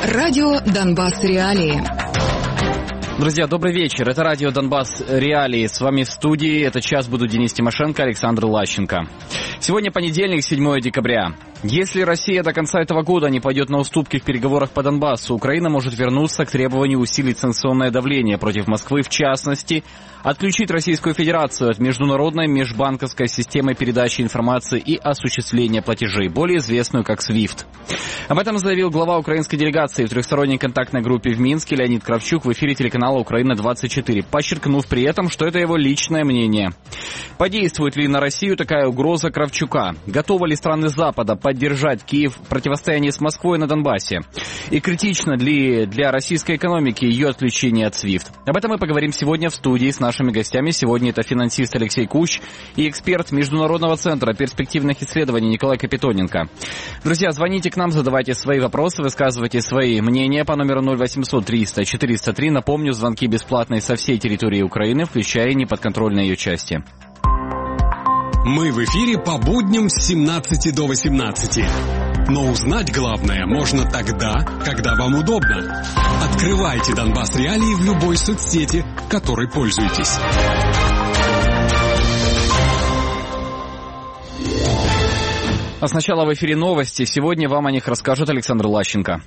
Радио «Донбасс. Реалии». Друзья, добрый вечер. Это радио «Донбасс. Реалии». С вами в студии этот час будут Денис Тимошенко, Александр Лащенко. Сегодня понедельник, 7 декабря. Если Россия до конца этого года не пойдет на уступки в переговорах по Донбассу, Украина может вернуться к требованию усилить санкционное давление против Москвы, в частности, отключить Российскую Федерацию от международной межбанковской системы передачи информации и осуществления платежей, более известную как SWIFT. Об этом заявил глава украинской делегации в трехсторонней контактной группе в Минске Леонид Кравчук в эфире телеканала «Украина-24», подчеркнув при этом, что это его личное мнение. Подействует ли на Россию такая угроза Кравчука? Готовы ли страны Запада поддержать Киев в противостоянии с Москвой на Донбассе? И критично ли для российской экономики ее отключение от SWIFT? Об этом мы поговорим сегодня в студии с нашими гостями. Сегодня это финансист Алексей Кущ и эксперт Международного центра перспективных исследований Николай Капитоненко. Друзья, звоните к нам, задавайте свои вопросы, высказывайте свои мнения по номеру 0800 300 403. Напомню, звонки бесплатные со всей территории Украины, включая неподконтрольные ее части. Мы в эфире по будням с 17 до 18. Но узнать главное можно тогда, когда вам удобно. Открывайте «Донбасс. Реалии» в любой соцсети, которой пользуетесь. А сначала в эфире новости. Сегодня вам о них расскажет Александр Лащенко.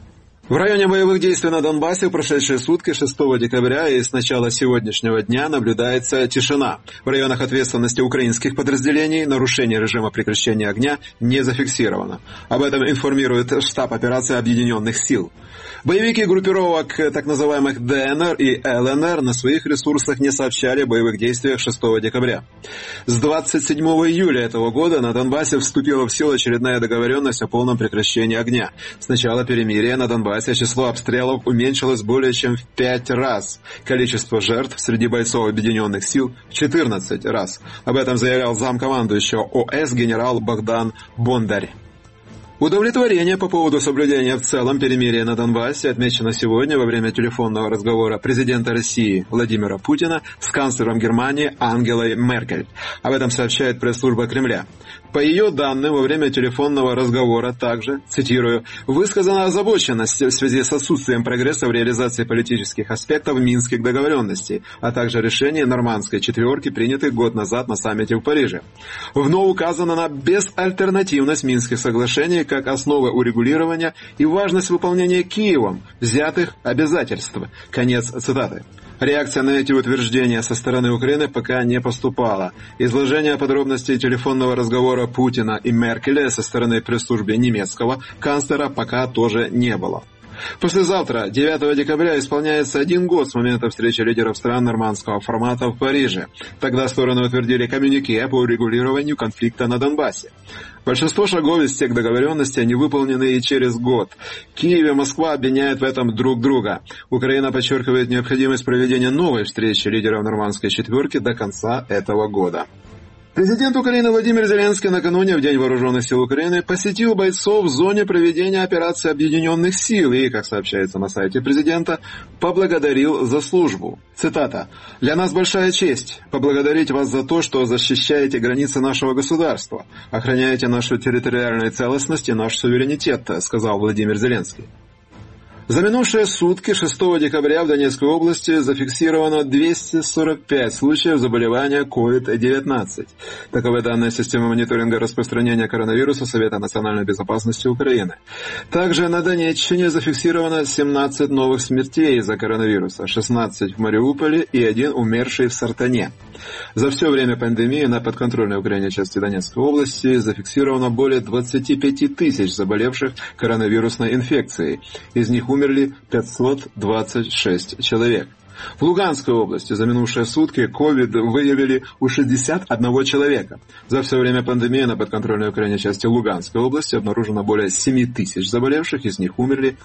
В районе боевых действий на Донбассе в прошедшие сутки 6 декабря и с начала сегодняшнего дня наблюдается тишина. В районах ответственности украинских подразделений нарушение режима прекращения огня не зафиксировано. Об этом информирует штаб операции Объединенных сил. Боевики группировок так называемых ДНР и ЛНР на своих ресурсах не сообщали о боевых действиях 6 декабря. С 27 июля этого года на Донбассе вступила в силу очередная договоренность о полном прекращении огня. С начала перемирия на Донбассе число обстрелов уменьшилось более чем в 5 раз. Количество жертв среди бойцов Объединенных сил в 14 раз. Об этом заявлял замкомандующего ОС генерал Богдан Бондарь. Удовлетворение по поводу соблюдения в целом перемирия на Донбассе отмечено сегодня во время телефонного разговора президента России Владимира Путина с канцлером Германии Ангелой Меркель. Об этом сообщает пресс-служба Кремля. По ее данным, во время телефонного разговора также, цитирую, «высказана озабоченность в связи с отсутствием прогресса в реализации политических аспектов минских договоренностей, а также решений Нормандской четверки, принятых год назад на саммите в Париже. Вновь указано на безальтернативность Минских соглашений как основы урегулирования и важность выполнения Киевом взятых обязательств». Конец цитаты. Реакция на эти утверждения со стороны Украины пока не поступала. Изложение подробностей телефонного разговора Путина и Меркеля со стороны пресс-службы немецкого канцлера пока тоже не было. Послезавтра, 9 декабря, исполняется 1 год с момента встречи лидеров стран нормандского формата в Париже. Тогда стороны утвердили коммюнике по урегулированию конфликта на Донбассе. Большинство шагов из тех договоренностей не выполнены и через год. Киев и Москва обвиняют в этом друг друга. Украина подчеркивает необходимость проведения новой встречи лидеров нормандской четверки до конца этого года. Президент Украины Владимир Зеленский накануне, в День вооруженных сил Украины, посетил бойцов в зоне проведения операции Объединенных сил и, как сообщается на сайте президента, поблагодарил за службу. Цитата. «Для нас большая честь поблагодарить вас за то, что защищаете границы нашего государства, охраняете нашу территориальную целостность и наш суверенитет», сказал Владимир Зеленский. За минувшие сутки 6 декабря в Донецкой области зафиксировано 245 случаев заболевания COVID-19. Таковы данные системы мониторинга распространения коронавируса Совета национальной безопасности Украины. Также на Донеччине зафиксировано 17 новых смертей из-за коронавируса, 16 в Мариуполе и 1 умерший в Сартане. За все время пандемии на подконтрольной Украине части Донецкой области зафиксировано более 25 тысяч заболевших коронавирусной инфекцией. Из них умерли 526 человек. В Луганской области за минувшие сутки ковид выявили у 61 человека. За все время пандемии на подконтрольной Украине части Луганской области обнаружено более 7 тысяч заболевших, из них умерли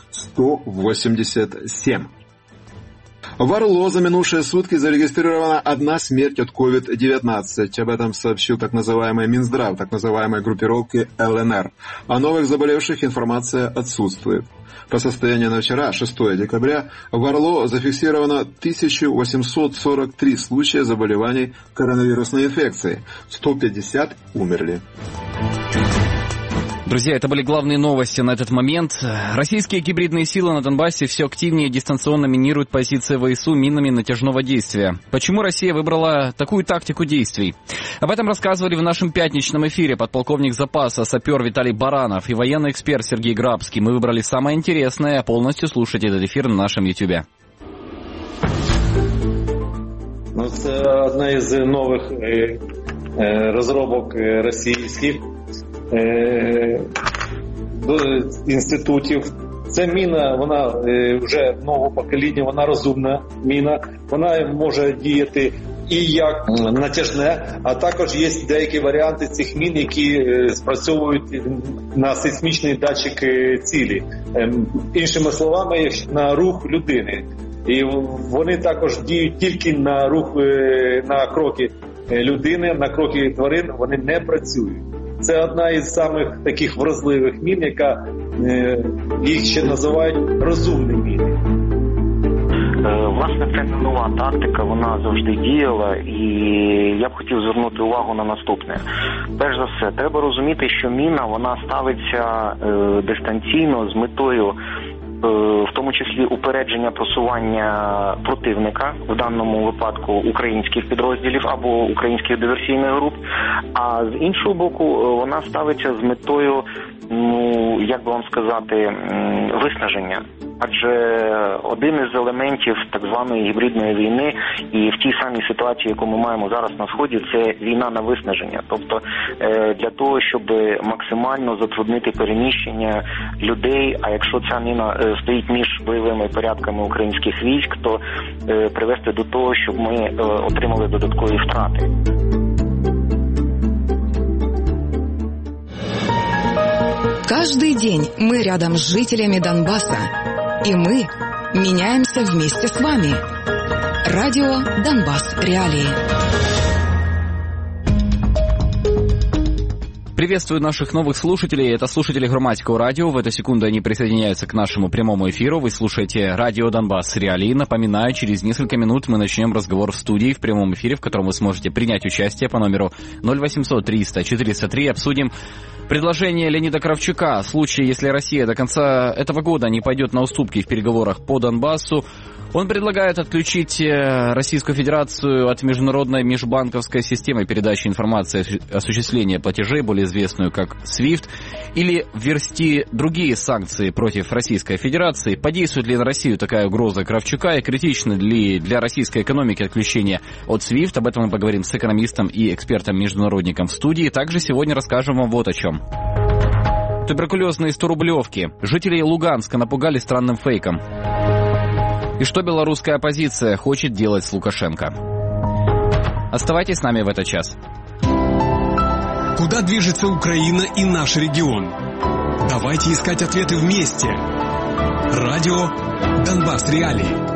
187. В Орло за минувшие сутки зарегистрирована 1 смерть от COVID-19. Об этом сообщил так называемый Минздрав, так называемой группировки ЛНР. О новых заболевших информация отсутствует. По состоянию на вчера, 6 декабря, в Орло зафиксировано 1843 случая заболеваний коронавирусной инфекцией. 150 умерли. Друзья, это были главные новости на этот момент. Российские гибридные силы на Донбассе все активнее дистанционно минируют позиции ВСУ минами натяжного действия. Почему Россия выбрала такую тактику действий? Об этом рассказывали в нашем пятничном эфире подполковник запаса, сапер Виталий Баранов и военный эксперт Сергей Грабский. Мы выбрали самое интересное. Полностью слушайте этот эфир на нашем YouTube. Це одна із нових розробок російських інститутів. Ця міна, вона вже нового покоління, вона розумна міна, вона може діяти і як натяжне, а також є деякі варіанти цих мін, які спрацьовують на сейсмічний датчик цілі. Іншими словами, на рух людини. І вони також діють тільки на рух, на кроки людини, на кроки тварин, вони не працюють. Це одна із самих таких вразливих мін, яка їх ще називають розумні міни. Власне, це не нова тактика, вона завжди діяла, і я б хотів звернути увагу на наступне. Перш за все, треба розуміти, що міна, вона ставиться дистанційно з метою, в тому числі упередження просування противника, в даному випадку українських підрозділів або українських диверсійних груп, а з іншого боку вона ставиться з метою, як би вам сказати, виснаження. Адже один із елементів так званої гібридної війни і в тій самій ситуації, яку ми маємо зараз на Сході, це війна на виснаження. Тобто для того, щоб максимально затруднити переміщення людей, а якщо ця міна стоїть між бойовими порядками українських військ, то привести до того, щоб ми отримали додаткові втрати. Каждый день мы рядом с жителями Донбасса, и мы меняемся вместе с вами. Радио «Донбасс. Реалии». Приветствую наших новых слушателей. Это слушатели Громадского радио. В эту секунду они присоединяются к нашему прямому эфиру. Вы слушаете радио «Донбасс. Реалии». Напоминаю, через несколько минут мы начнем разговор в студии, в прямом эфире, в котором вы сможете принять участие по номеру 0800 300 403. Обсудим предложение Леонида Кравчука. В случае, если Россия до конца этого года не пойдет на уступки в переговорах по Донбассу, он предлагает отключить Российскую Федерацию от международной межбанковской системы передачи информации и осуществления платежей, более известную как SWIFT, или ввести другие санкции против Российской Федерации. Подействует ли на Россию такая угроза Кравчука и критично ли для российской экономики отключение от SWIFT? Об этом мы поговорим с экономистом и экспертом-международником в студии. Также сегодня расскажем вам вот о чем. Туберкулезные 100-рублевки. Жителей Луганска напугали странным фейком. И что белорусская оппозиция хочет делать с Лукашенко? Оставайтесь с нами в этот час. Куда движется Украина и наш регион? Давайте искать ответы вместе. Радио «Донбасс. Реалии».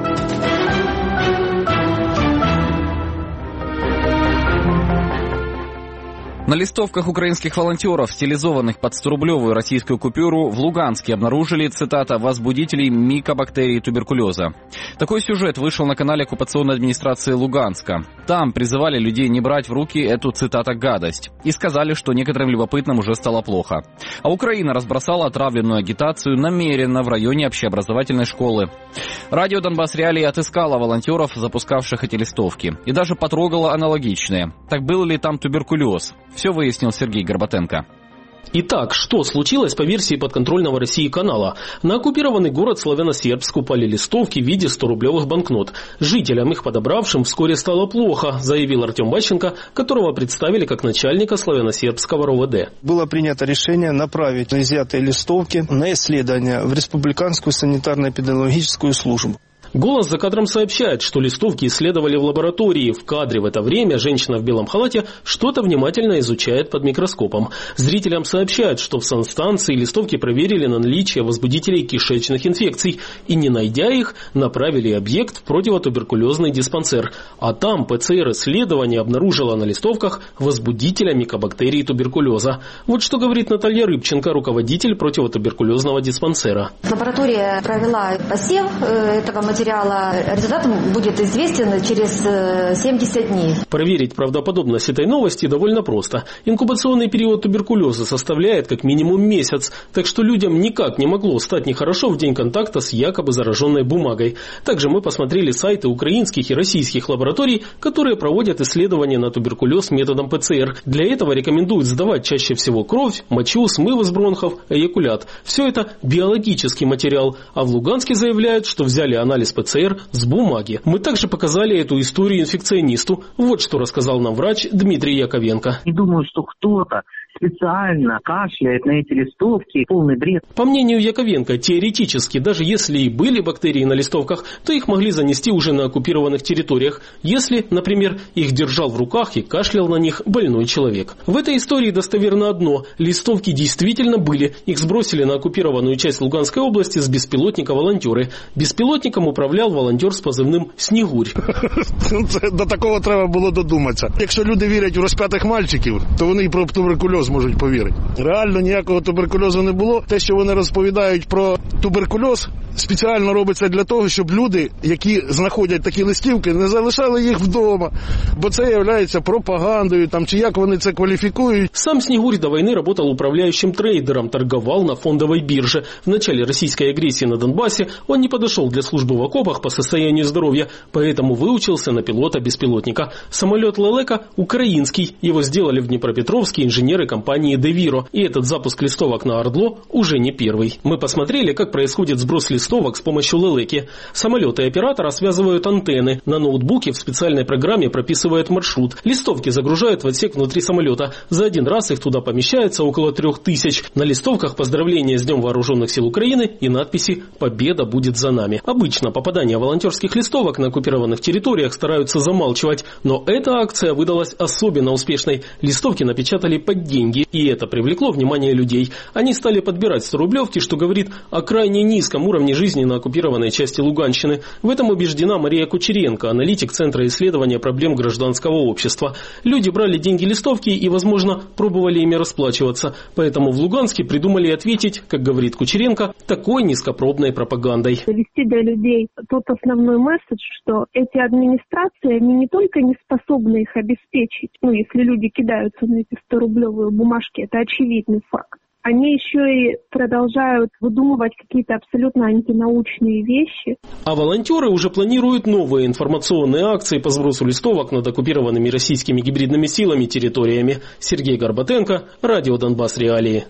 На листовках украинских волонтеров, стилизованных под 100-рублевую российскую купюру, в Луганске обнаружили, цитата, «возбудителей микобактерий туберкулеза». Такой сюжет вышел на канале оккупационной администрации Луганска. Там призывали людей не брать в руки эту, цитата, «гадость». И сказали, что некоторым любопытным уже стало плохо. А Украина разбросала отравленную агитацию намеренно в районе общеобразовательной школы. Радио «Донбасс. Реалии» отыскало волонтеров, запускавших эти листовки. И даже потрогало аналогичные. Так был ли там туберкулез? Все выяснил Сергей Горбатенко. Итак, что случилось по версии подконтрольного России канала? На оккупированный город Славяно-Сербск упали листовки в виде 100-рублевых банкнот. Жителям, их подобравшим, вскоре стало плохо, заявил Артем Бащенко, которого представили как начальника Славяно-Сербского РОВД. Было принято решение направить изъятые листовки на исследование в Республиканскую санитарно-эпидемиологическую службу. «Голос за кадром» сообщает, что листовки исследовали в лаборатории. В кадре в это время женщина в белом халате что-то внимательно изучает под микроскопом. Зрителям сообщают, что в санстанции листовки проверили на наличие возбудителей кишечных инфекций и, не найдя их, направили объект в противотуберкулезный диспансер. А там ПЦР-исследование обнаружило на листовках возбудителя микобактерий туберкулеза. Вот что говорит Наталья Рыбченко, руководитель противотуберкулезного диспансера. Лаборатория провела посев этого материала материала, результат будет известен через 70 дней. Проверить правдоподобность этой новости довольно просто. Инкубационный период туберкулеза составляет как минимум месяц, так что людям никак не могло стать нехорошо в день контакта с якобы зараженной бумагой. Также мы посмотрели сайты украинских и российских лабораторий, которые проводят исследования на туберкулез методом ПЦР. Для этого рекомендуют сдавать чаще всего кровь, мочу, смыв из бронхов, эякулят. Все это биологический материал, а в Луганске заявляют, что взяли анализ ПЦР с бумаги. Мы также показали эту историю инфекционисту. Вот что рассказал нам врач Дмитрий Яковенко. Не думаю, что кто-то специально кашляет на эти листовки. Полный бред. По мнению Яковенко, теоретически, даже если и были бактерии на листовках, то их могли занести уже на оккупированных территориях, если, например, их держал в руках и кашлял на них больной человек. В этой истории достоверно одно – листовки действительно были, их сбросили на оккупированную часть Луганской области с беспилотника волонтеры. Беспилотником управлял волонтер з позивним «Снігурь». До такого треба було додуматися. Якщо люди вірять у розп'ятих мальчиків, то вони і про туберкульоз можуть повірити. Реально ніякого туберкульозу не було. Те, що вони розповідають про туберкульоз, спеціально робиться для того, щоб люди, які знаходять такі листівки, не залишали їх вдома. Бо це є пропагандою, там, чи як вони це квалификуют. Сам Снегурь до войны работал управляющим трейдером, торговал на фондовой бирже. В начале российской агрессии на Донбассе он не подошел для службы в окопах по состоянию здоровья, поэтому выучился на пилота беспилотника. Самолет Лелека украинский, его сделали в Днепропетровске инженеры компании «Девиро». И этот запуск листовок на Ордло уже не первый. Мы посмотрели, как происходит сброс листовок с помощью Лелеки. Самолеты оператора связывают антенны. На ноутбуке в специальной программе прописывают маршрут. Листовки загружают в отсек внутри самолета. За один раз их туда помещается около 3000. На листовках поздравления с Днем Вооруженных сил Украины и надписи «Победа будет за нами». Обычно попадание волонтерских листовок на оккупированных территориях стараются замалчивать. Но эта акция выдалась особенно успешной. Листовки напечатали под деньги. И это привлекло внимание людей. Они стали подбирать 100-рублевки, что говорит о крайне низком уровне жизни на оккупированной части Луганщины. В этом убеждена Мария Кучеренко, аналитик Центра исследования проблем гражданского общества. Люди брали деньги-листовки и, возможно, пробовали ими расплачиваться. Поэтому в Луганске придумали ответить, как говорит Кучеренко, такой низкопробной пропагандой. Довести до людей тот основной месседж, что эти администрации, они не только не способны их обеспечить, если люди кидаются на эти 100-рублевые бумажки, это очевидный факт. Они еще и продолжают выдумывать какие-то абсолютно антинаучные вещи. А волонтеры уже планируют новые информационные акции по сбросу листовок над оккупированными российскими гибридными силами территориями. Сергей Горбатенко, Радио Донбасс Реалии.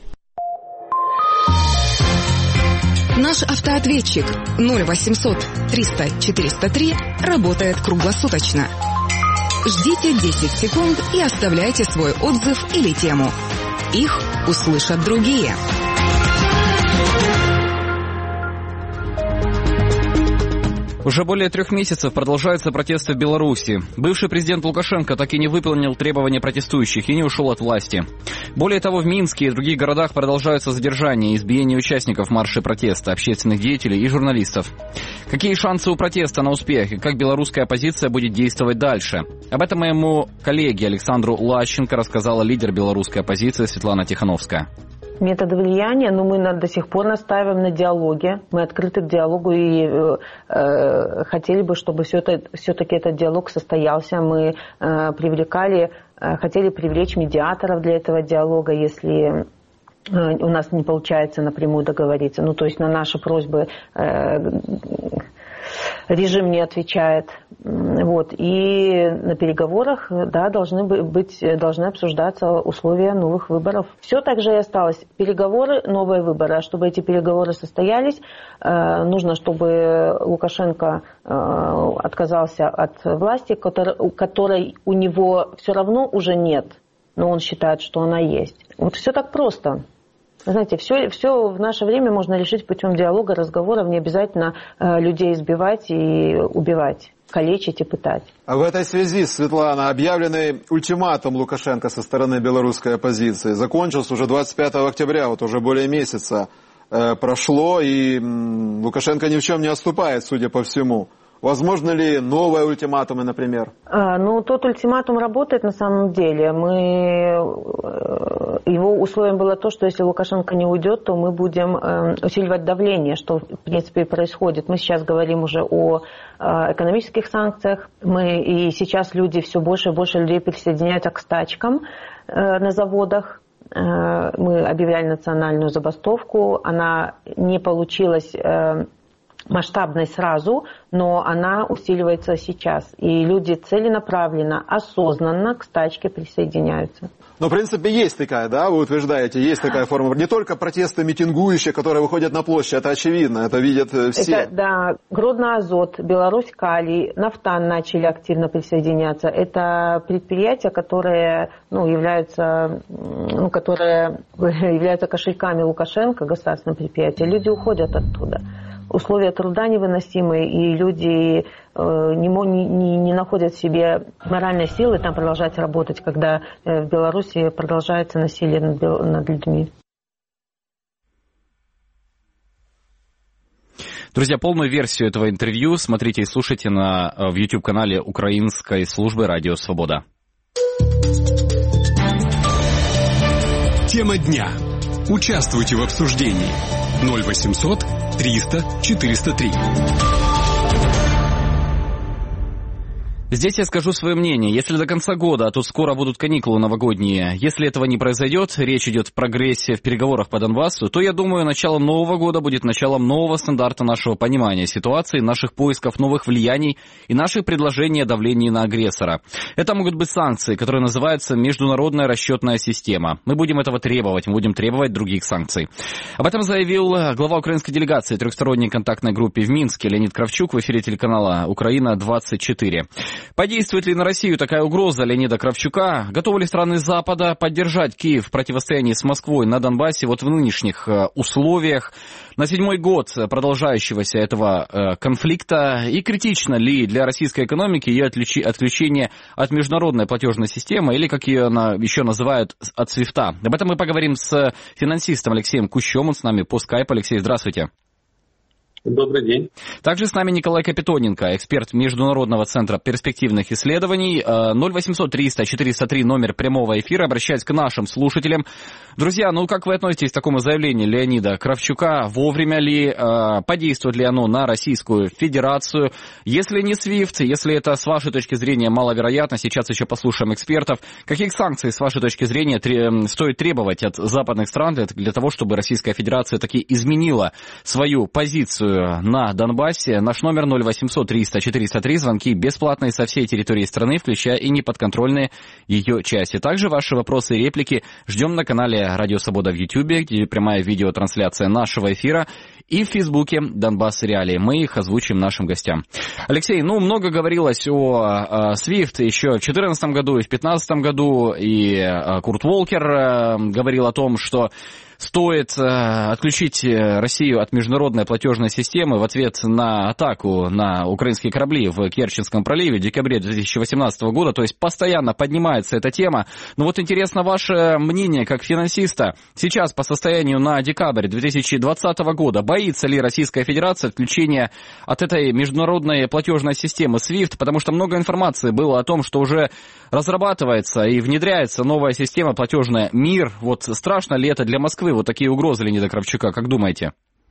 Наш автоответчик 0800 300 403 работает круглосуточно. Ждите 10 секунд и оставляйте свой отзыв или тему. Их услышат другие. Уже более 3 месяцев продолжаются протесты в Беларуси. Бывший президент Лукашенко так и не выполнил требования протестующих и не ушел от власти. Более того, в Минске и других городах продолжаются задержания и избиения участников марша протеста, общественных деятелей и журналистов. Какие шансы у протеста на успех и как белорусская оппозиция будет действовать дальше? Об этом моему коллеге Александру Лащенко рассказала лидер белорусской оппозиции Светлана Тихановская. Методы влияния, но мы до сих пор настаиваем на диалоге. Мы открыты к диалогу и хотели бы, чтобы все-таки этот диалог состоялся. Мы хотели привлечь медиаторов для этого диалога, если у нас не получается напрямую договориться. То есть на наши просьбы режим не отвечает. И на переговорах должны обсуждаться условия новых выборов. Все так же и осталось. Переговоры, новые выборы. А чтобы эти переговоры состоялись, нужно, чтобы Лукашенко отказался от власти, которой у него все равно уже нет. Но он считает, что она есть. Все так просто. Знаете, все в наше время можно решить путем диалога, разговоров, не обязательно людей избивать и убивать, калечить и пытать. А в этой связи, Светлана, объявленный ультиматум Лукашенко со стороны белорусской оппозиции закончился уже 25 октября, уже более месяца прошло, и Лукашенко ни в чем не отступает, судя по всему. Возможно ли новые ультиматумы, например? Тот ультиматум работает на самом деле. Его условием было то, что если Лукашенко не уйдет, то мы будем усиливать давление, что в принципе и происходит. Мы сейчас говорим уже о экономических санкциях. И сейчас люди, все больше и больше людей присоединяются к стачкам на заводах. Мы объявляли национальную забастовку. Она не получилась масштабной сразу, но она усиливается сейчас. И люди целенаправленно, осознанно к стачке присоединяются. Но, в принципе, есть такая, да, вы утверждаете, есть такая форма. Не только протесты митингующие, которые выходят на площадь, это очевидно, это видят все. Гродно Азот, Беларусь Калий, Нафтан начали активно присоединяться. Это предприятия, которые являются кошельками Лукашенко, государственные предприятия. Люди уходят оттуда. Условия труда невыносимые, и люди не находят в себе моральной силы там продолжать работать, когда в Беларуси продолжается насилие над людьми. Друзья, полную версию этого интервью смотрите и слушайте в YouTube-канале Украинской службы «Радио Свобода». Тема дня. Участвуйте в обсуждении. 0800 300 403. Здесь я скажу свое мнение. Если до конца года, а тут скоро будут каникулы новогодние, если этого не произойдет, речь идет в прогрессе в переговорах по Донбассу, то, я думаю, началом Нового года будет началом нового стандарта нашего понимания ситуации, наших поисков новых влияний и наших предложений о давлении на агрессора. Это могут быть санкции, которые называются международная расчетная система. Мы будем этого требовать, мы будем требовать других санкций. Об этом заявил глава украинской делегации трехсторонней контактной группе в Минске Леонид Кравчук в эфире телеканала «Украина-24». Подействует ли на Россию такая угроза Леонида Кравчука? Готовы ли страны Запада поддержать Киев в противостоянии с Москвой на Донбассе в нынешних условиях? На 7-й год продолжающегося этого конфликта, и критично ли для российской экономики ее отключение от международной платежной системы, или, как ее еще называют, от свифта? Об этом мы поговорим с финансистом Алексеем Кущем, он с нами по скайпу. Алексей, здравствуйте. Добрый день. Также с нами Николай Капитоненко, эксперт Международного центра перспективных исследований. 0800 300 403 номер прямого эфира. Обращаюсь к нашим слушателям. Друзья, как вы относитесь к такому заявлению Леонида Кравчука? Вовремя ли? Подействует ли оно на Российскую Федерацию? Если не SWIFT, если это с вашей точки зрения маловероятно, сейчас еще послушаем экспертов. Каких санкций с вашей точки зрения стоит требовать от западных стран для того, чтобы Российская Федерация таки изменила свою позицию на Донбассе? Наш номер 0800 300 403. Звонки бесплатные со всей территории страны, включая и неподконтрольные ее части. Также ваши вопросы и реплики ждем на канале «Радио Свобода» в YouTube, где прямая видеотрансляция нашего эфира, и в Фейсбуке «Донбасс Реалии». Мы их озвучим нашим гостям. Алексей, много говорилось о SWIFT еще в 2014 году и в 2015 году, и Курт Волкер говорил о том, что стоит отключить Россию от международной платежной системы в ответ на атаку на украинские корабли в Керченском проливе в декабре 2018 года. То есть постоянно поднимается эта тема. Но интересно ваше мнение как финансиста. Сейчас по состоянию на декабрь 2020 года боится ли Российская Федерация отключения от этой международной платежной системы SWIFT? Потому что много информации было о том, что уже разрабатывается и внедряется новая система платежная МИР. Страшно ли это для Москвы? Такие угрозы Леонида Кравчука, как думаете?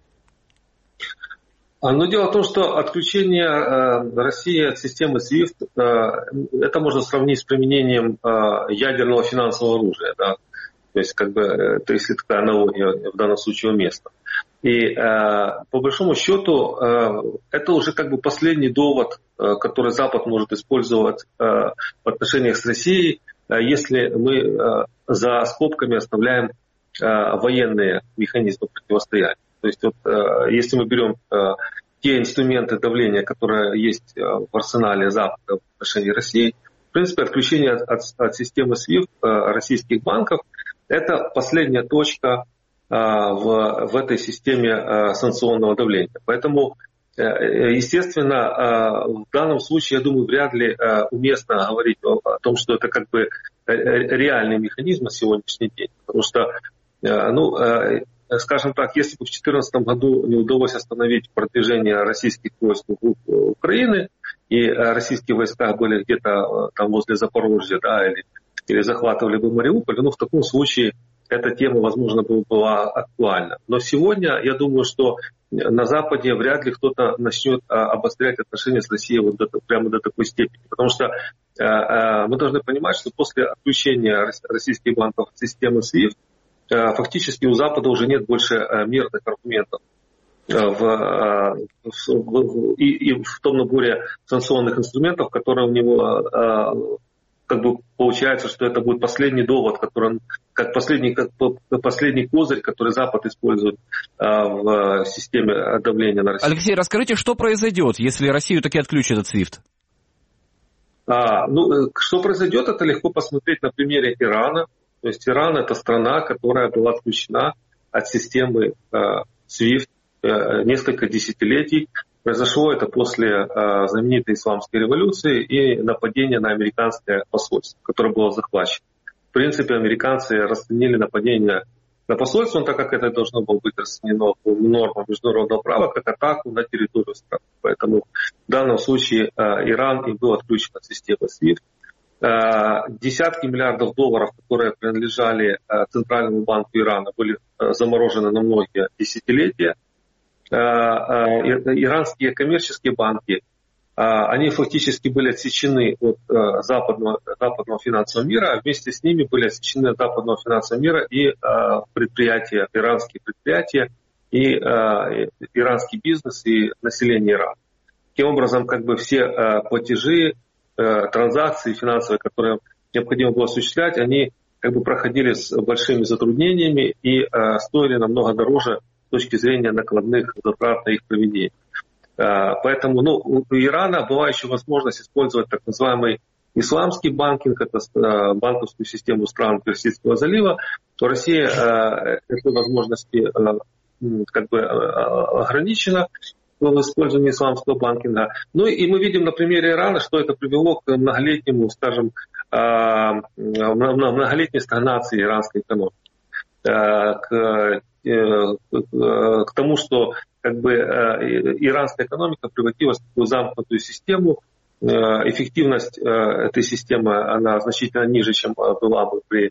Дело в том, что отключение России от системы SWIFT, это можно сравнить с применением ядерного финансового оружия. Да? То есть, если такая аналогия в данном случае уместна. И по большому счету, это уже последний довод, который Запад может использовать в отношениях с Россией, если мы за скобками оставляем военные механизмы противостояния. То есть если мы берем те инструменты давления, которые есть в арсенале Запада в отношении России, в принципе, отключение от системы SWIFT российских банков – это последняя точка в этой системе санкционного давления. Поэтому, естественно, в данном случае, я думаю, вряд ли уместно говорить о том, что это реальный механизм на сегодняшний день. Потому что скажем так, если бы в 2014 году не удалось остановить продвижение российских войск вглубь Украины, и российские войска были где-то там возле Запорожья, да, или захватывали бы Мариуполь, в таком случае эта тема, возможно, была актуальна. Но сегодня, я думаю, что на Западе вряд ли кто-то начнет обострять отношения с Россией прямо до такой степени. Потому что мы должны понимать, что после отключения российских банков от системы SWIFT фактически у Запада уже нет больше мирных аргументов и в том наборе санкционных инструментов, которые у него, получается, что это будет последний довод, который, как последний козырь, который Запад использует в системе давления на Россию. Алексей, расскажите, что произойдет, если Россию таки отключат от SWIFT? Что произойдет, это легко посмотреть на примере Ирана. То есть Иран — это страна, которая была отключена от системы SWIFT несколько десятилетий. Произошло это после знаменитой исламской революции и нападения на американское посольство, которое было захвачено. В принципе, американцы расценили нападение на посольство, так как это должно было быть расценено по нормам международного права, как атаку на территорию страны. Поэтому в данном случае Иран и был отключен от системы SWIFT. Десятки миллиардов долларов, которые принадлежали Центральному банку Ирана, были заморожены на многие десятилетия. Иранские коммерческие банки, они фактически были отсечены от западного финансового мира, а вместе с ними были отсечены от западного финансового мира и предприятия, иранские предприятия, и иранский бизнес, и население Ирана. Таким образом, все платежи, транзакции финансовые, которые необходимо было осуществлять, они проходили с большими затруднениями и стоили намного дороже с точки зрения накладных затрат на их проведение. Поэтому у Ирана была еще возможность использовать так называемый исламский банкинг, это банковскую систему стран Персидского залива. У России этой возможности ограничена в использовании исламского банкинга. И мы видим на примере Ирана, что это привело к многолетнему, многолетней стагнации иранской экономики. К тому, что иранская экономика превратилась в такую замкнутую систему. Эффективность этой системы, она значительно ниже, чем была бы при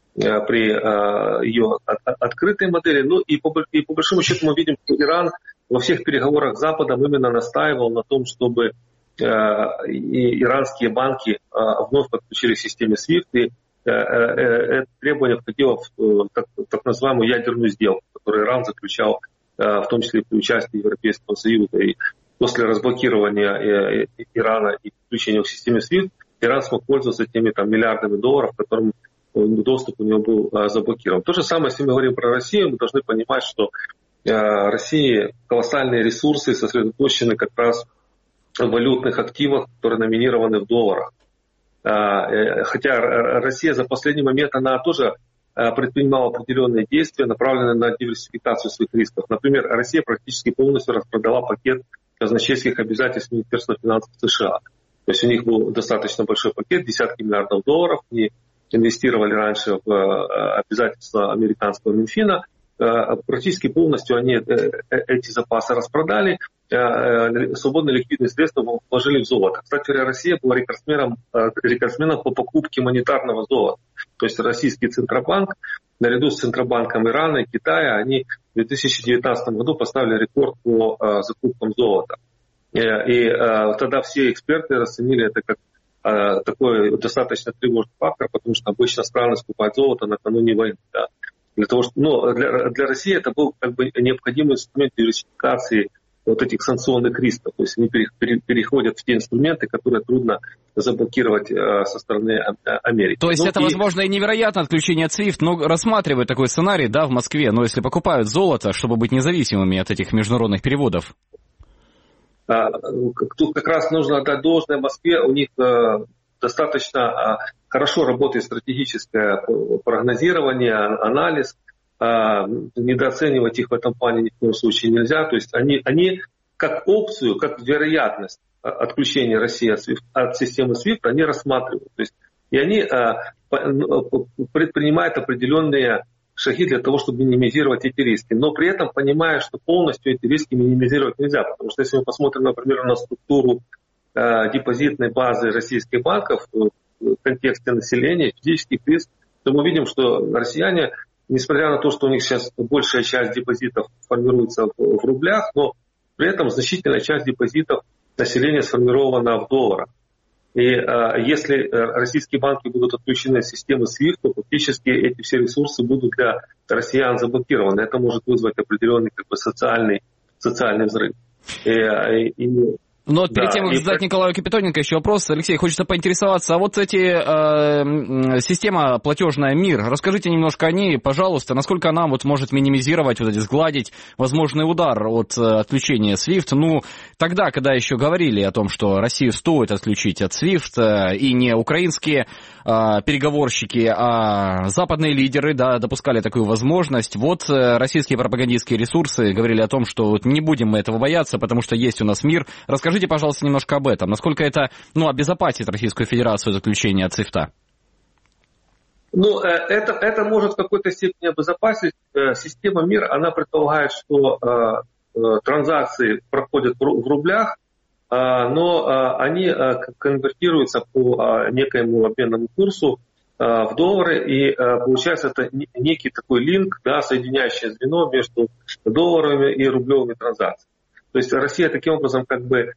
ее открытой модели. И по большому счету мы видим, что Иран во всех переговорах с Западом именно настаивал на том, чтобы иранские банки вновь подключились к системе SWIFT, и это требование входило в так называемую ядерную сделку, которую Иран заключал, в том числе при участии Европейского Союза. И после разблокирования Ирана и подключения к системе SWIFT Иран смог пользоваться теми миллиардами долларов, которым доступ у него был заблокирован. То же самое, если мы говорим про Россию, мы должны понимать, что в России колоссальные ресурсы сосредоточены как раз в валютных активах, которые номинированы в долларах. Хотя Россия за последний момент, она тоже предпринимала определенные действия, направленные на диверсификацию своих рисков. Например, Россия практически полностью распродала пакет казначейских обязательств Министерства финансов США. То есть у них был достаточно большой пакет, десятки миллиардов долларов. Они инвестировали раньше в обязательства американского Минфина. Практически полностью они эти запасы распродали, свободные ликвидные средства вложили в золото. Кстати говоря, Россия была рекордсменом по покупке монетарного золота. То есть российский Центробанк, наряду с Центробанком Ирана и Китая, они в 2019 году поставили рекорд по закупкам золота. И тогда все эксперты расценили это как такой достаточно тревожный фактор, потому что обычно страны скупают золото накануне войны. Да. Для того, для России это был необходимый инструмент диверсификации этих санкционных рисков. То есть они переходят в те инструменты, которые трудно заблокировать со стороны Америки. То есть это, возможно, и невероятное отключение от SWIFT, но рассматривают такой сценарий, в Москве, но если покупают золото, чтобы быть независимыми от этих международных переводов. Тут как раз нужно отдать должное Москве, у них достаточно хорошо работает стратегическое прогнозирование, анализ. Недооценивать их в этом плане ни в коем случае нельзя. То есть они как опцию, как вероятность отключения России от системы SWIFT, они рассматривают. То есть, и они предпринимают определенные шаги для того, чтобы минимизировать эти риски. Но при этом понимая, что полностью эти риски минимизировать нельзя. Потому что если мы посмотрим, например, на структуру депозитной базы российских банков в контексте населения, физических лиц, то мы видим, что россияне, несмотря на то, что у них сейчас большая часть депозитов формируется в рублях, но при этом значительная часть депозитов населения сформирована в долларах. И если российские банки будут отключены от системы SWIFT, то фактически эти все ресурсы будут для россиян заблокированы. Это может вызвать определенный социальный взрыв. Но перед тем, как задать Николаю Капитоненко еще вопрос, Алексей, хочется поинтересоваться, а вот система платежная МИР, расскажите немножко о ней, пожалуйста, насколько она вот может минимизировать, сгладить возможный удар от отключения SWIFT, тогда, когда еще говорили о том, что Россию стоит отключить от SWIFT, и не украинские переговорщики, а западные лидеры, допускали такую возможность, российские пропагандистские ресурсы говорили о том, что не будем мы этого бояться, потому что есть у нас МИР. Расскажите, пожалуйста, немножко об этом. Насколько это обезопасит Российскую Федерацию от отключения от SWIFT? Это может в какой-то степени обезопасить. Система МИР, она предполагает, что транзакции проходят в рублях, но они конвертируются по некоему обменному курсу в доллары, и получается это некий такой линк, соединяющее звено между долларовыми и рублевыми транзакциями. То есть Россия таким образом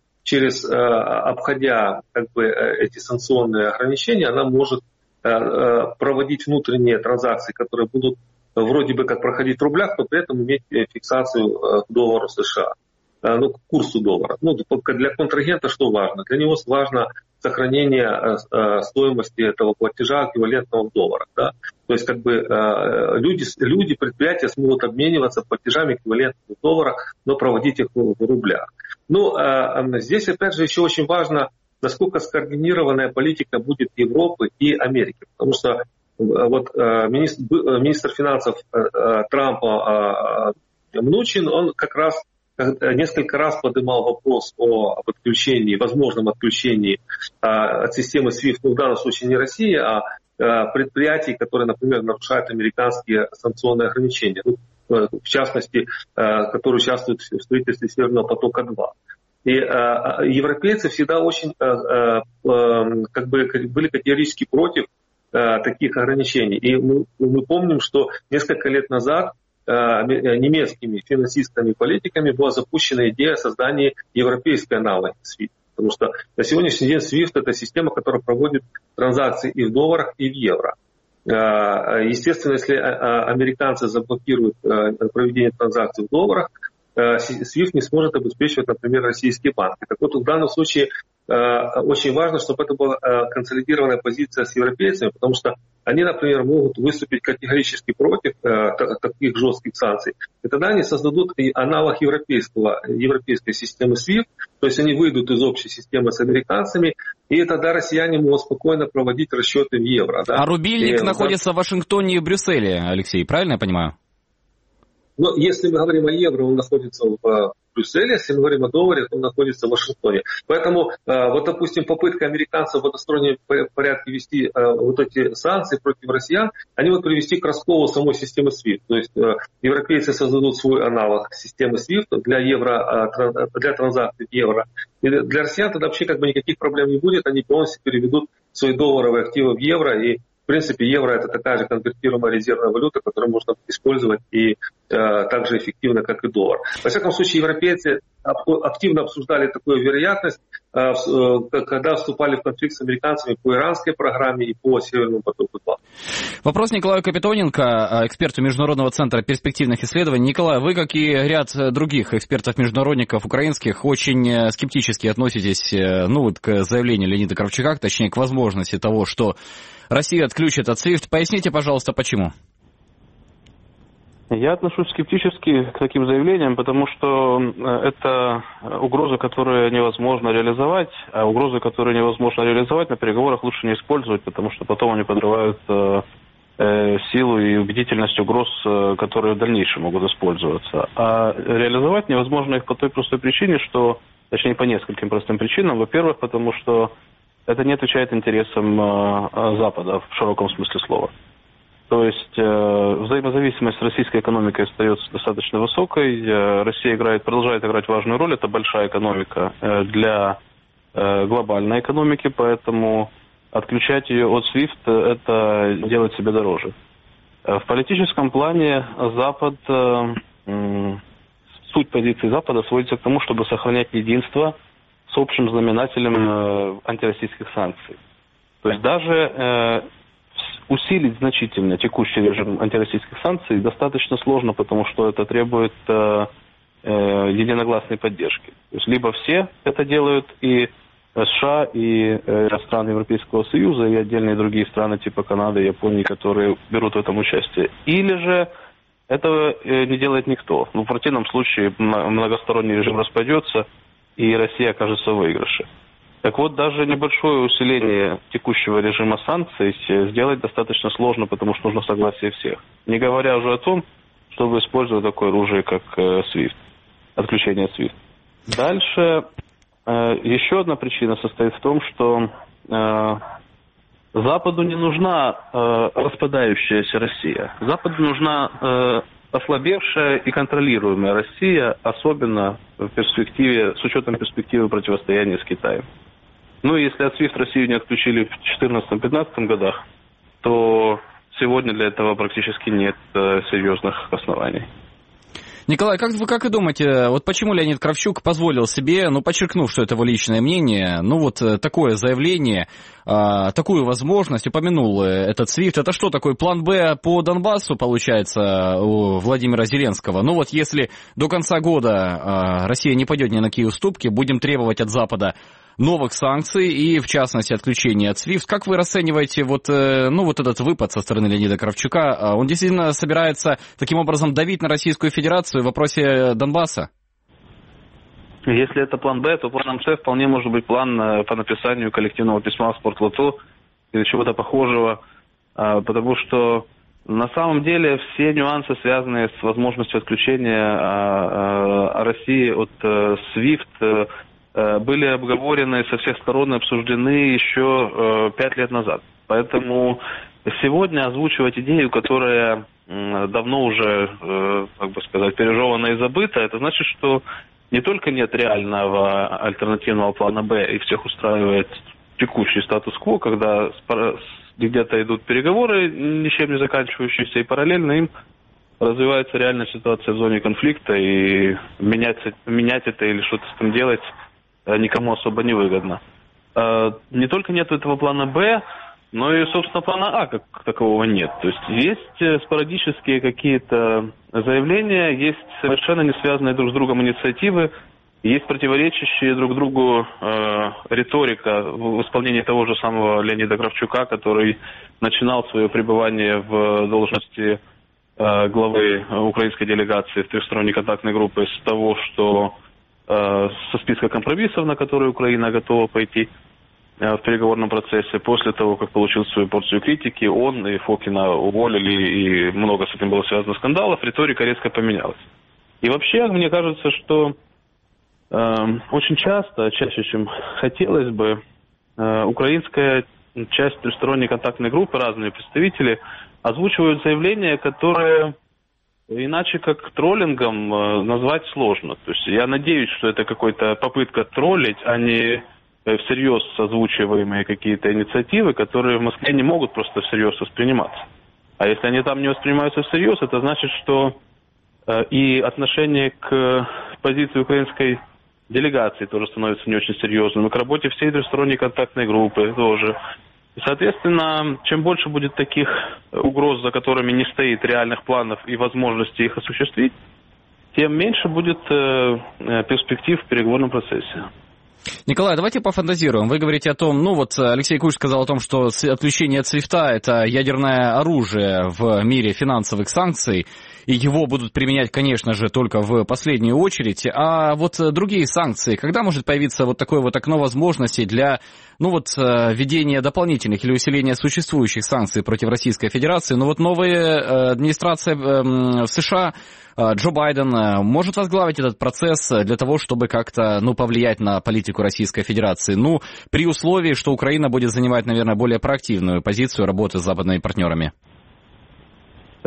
обходя эти санкционные ограничения, она может проводить внутренние транзакции, которые будут вроде бы как проходить в рублях, но при этом иметь фиксацию к доллару США, к курсу доллара. Для контрагента что важно? Для него важно сохранение стоимости этого платежа эквивалентного в долларах. Да? То есть люди, предприятия смогут обмениваться платежами эквивалентными в долларах, но проводить их в рублях. Здесь опять же еще очень важно, насколько скоординированная политика будет Европы и Америки. Потому что министр финансов Трампа Мнучин, он как раз несколько раз поднимал вопрос об отключении, возможном отключении от системы SWIFT, в данном случае не России, а предприятий, которые, например, нарушают американские санкционные ограничения, в частности, которые участвуют в строительстве Северного потока-2. И европейцы всегда очень были категорически против таких ограничений. И мы помним, что несколько лет назад немецкими финансистами и политиками была запущена идея создания европейской аналоги SWIFT. Потому что на сегодняшний день SWIFT – это система, которая проводит транзакции и в долларах, и в евро. Естественно, если американцы заблокируют проведение транзакций в долларах, SWIFT не сможет обеспечивать, например, российские банки. Так вот, в данном случае очень важно, чтобы это была консолидированная позиция с европейцами, потому что они, например, могут выступить категорически против таких жестких санкций. И тогда они создадут аналог европейской системы SWIFT, то есть они выйдут из общей системы с американцами, и тогда россияне могут спокойно проводить расчеты в евро. Да? А рубильник находится в Вашингтоне и Брюсселе, Алексей, правильно я понимаю? Но если мы говорим о евро, он находится в Брюсселе, если мы говорим о долларе, то он находится в Вашингтоне. Поэтому, допустим, попытка американцев в одностороннем порядке ввести эти санкции против россиян, они могут привести к расколу самой системы SWIFT. То есть европейцы создадут свой аналог системы SWIFT для транзакций в евро. И для россиян тогда вообще никаких проблем не будет, они полностью переведут свои долларовые активы в евро, и в принципе, евро – это такая же конвертируемая резервная валюта, которую можно использовать и так же эффективно, как и доллар. Во всяком случае, европейцы активно обсуждали такую вероятность, когда вступали в конфликт с американцами по иранской программе и по Северному потоку-2. Вопрос Николаю Капитоненко, эксперту Международного центра перспективных исследований. Николай, вы, как и ряд других экспертов-международников украинских, очень скептически относитесь к заявлению Леонида Кравчука, точнее, к возможности того, что Россия отключит от SWIFT. Поясните, пожалуйста, почему? Я отношусь скептически к таким заявлениям, потому что это угрозы, которые невозможно реализовать, а угрозы, которые невозможно реализовать, на переговорах лучше не использовать, потому что потом они подрывают силу и убедительность угроз, которые в дальнейшем могут использоваться. А реализовать невозможно их по той простой причине, точнее по нескольким простым причинам. Во-первых, потому что это не отвечает интересам Запада в широком смысле слова. То есть взаимозависимость с российской экономикой остается достаточно высокой. Россия продолжает играть важную роль. Это большая экономика для глобальной экономики, поэтому отключать ее от SWIFT – это делать себе дороже. В политическом плане суть позиции Запада сводится к тому, чтобы сохранять единство с общим знаменателем антироссийских санкций. То есть даже усилить значительно текущий режим антироссийских санкций достаточно сложно, потому что это требует единогласной поддержки. То есть либо все это делают, и США, и страны Европейского Союза, и отдельные другие страны типа Канады, Японии, которые берут в этом участие. Или же этого не делает никто. В противном случае многосторонний режим распадется, и Россия окажется в выигрыше. Так вот, даже небольшое усиление текущего режима санкций сделать достаточно сложно, потому что нужно согласие всех. Не говоря уже о том, чтобы использовать такое оружие, как SWIFT, отключение SWIFT. Дальше еще одна причина состоит в том, что Западу не нужна распадающаяся Россия. Западу нужна ослабевшая и контролируемая Россия, особенно в перспективе, с учетом перспективы противостояния с Китаем. Если от SWIFT Россию не отключили в 2014-2015 годах, то сегодня для этого практически нет серьезных оснований. Николай, как вы думаете, вот почему Леонид Кравчук позволил себе, подчеркнув, что это его личное мнение, такое заявление, такую возможность, упомянул этот SWIFT, это что, такой план «Б» по Донбассу, получается, у Владимира Зеленского? если до конца года Россия не пойдет ни на какие уступки, будем требовать от Запада новых санкций и, в частности, отключения от SWIFT. Как вы расцениваете этот выпад со стороны Леонида Кравчука? Он действительно собирается таким образом давить на Российскую Федерацию в вопросе Донбасса? Если это план «Б», то планом «С» вполне может быть план по написанию коллективного письма в Спортлото или чего-то похожего, потому что на самом деле все нюансы, связанные с возможностью отключения России от SWIFT, были обговорены со всех сторон и обсуждены еще 5 лет назад. Поэтому сегодня озвучивать идею, которая давно уже, пережевана и забыта, это значит, что не только нет реального альтернативного плана «Б» и всех устраивает текущий статус-кво, когда где-то идут переговоры, ничем не заканчивающиеся, и параллельно им развивается реальная ситуация в зоне конфликта, и менять это или что-то с этим делать никому особо не выгодно. Не только нет этого плана «Б», но и, собственно, плана «А» как такового нет. То есть спорадические какие-то заявления, есть совершенно не связанные друг с другом инициативы, есть противоречащие друг другу риторика в исполнении того же самого Леонида Кравчука, который начинал свое пребывание в должности главы украинской делегации в трехсторонней контактной группе с того, что со списка компромиссов, на которые Украина готова пойти в переговорном процессе. После того, как получил свою порцию критики, он и Фокина уволили, и много с этим было связано скандалов, риторика резко поменялась. И вообще, мне кажется, что очень часто, чаще, чем хотелось бы, украинская часть трехсторонней контактной группы, разные представители, озвучивают заявления, которые иначе как троллингом назвать сложно. То есть я надеюсь, что это какая-то попытка троллить, а не всерьез озвучиваемые какие-то инициативы, которые в Москве не могут просто всерьез восприниматься. А если они там не воспринимаются всерьез, это значит, что и отношение к позиции украинской делегации тоже становится не очень серьезным, и к работе всей трехсторонней контактной группы тоже. И, соответственно, чем больше будет таких угроз, за которыми не стоит реальных планов и возможности их осуществить, тем меньше будет перспектив в переговорном процессе. Николай, давайте пофантазируем. Вы говорите о том, Алексей Куч сказал о том, что отключение от SWIFT – это ядерное оружие в мире финансовых санкций, и его будут применять, конечно же, только в последнюю очередь. А другие санкции, когда может появиться такое окно возможностей для, введения дополнительных или усиления существующих санкций против Российской Федерации? Новая администрация в США, Джо Байден, может возглавить этот процесс для того, чтобы как-то, повлиять на политику Российской Федерации? При условии, что Украина будет занимать, наверное, более проактивную позицию работы с западными партнерами.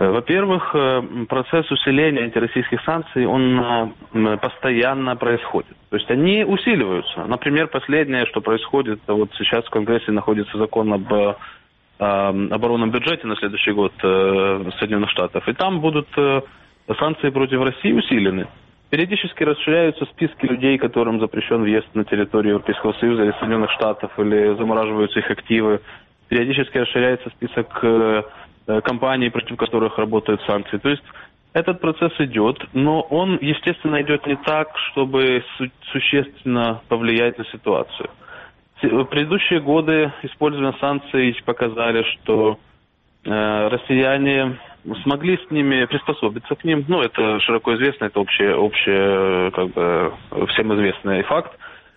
Во-первых, процесс усиления антироссийских санкций, он постоянно происходит. То есть они усиливаются. Например, последнее, что происходит, вот сейчас в Конгрессе находится закон об оборонном бюджете на следующий год Соединенных Штатов. И там будут санкции против России усилены. Периодически расширяются списки людей, которым запрещен въезд на территорию Европейского Союза или Соединенных Штатов, или замораживаются их активы. Периодически расширяется список компаний, против которых работают санкции. То есть этот процесс идет, но он, естественно, идет не так, чтобы существенно повлиять на ситуацию. В предыдущие годы использование санкций показали, что россияне смогли с ними приспособиться к ним. Ну, это широко известно, это общее как бы всем известный факт.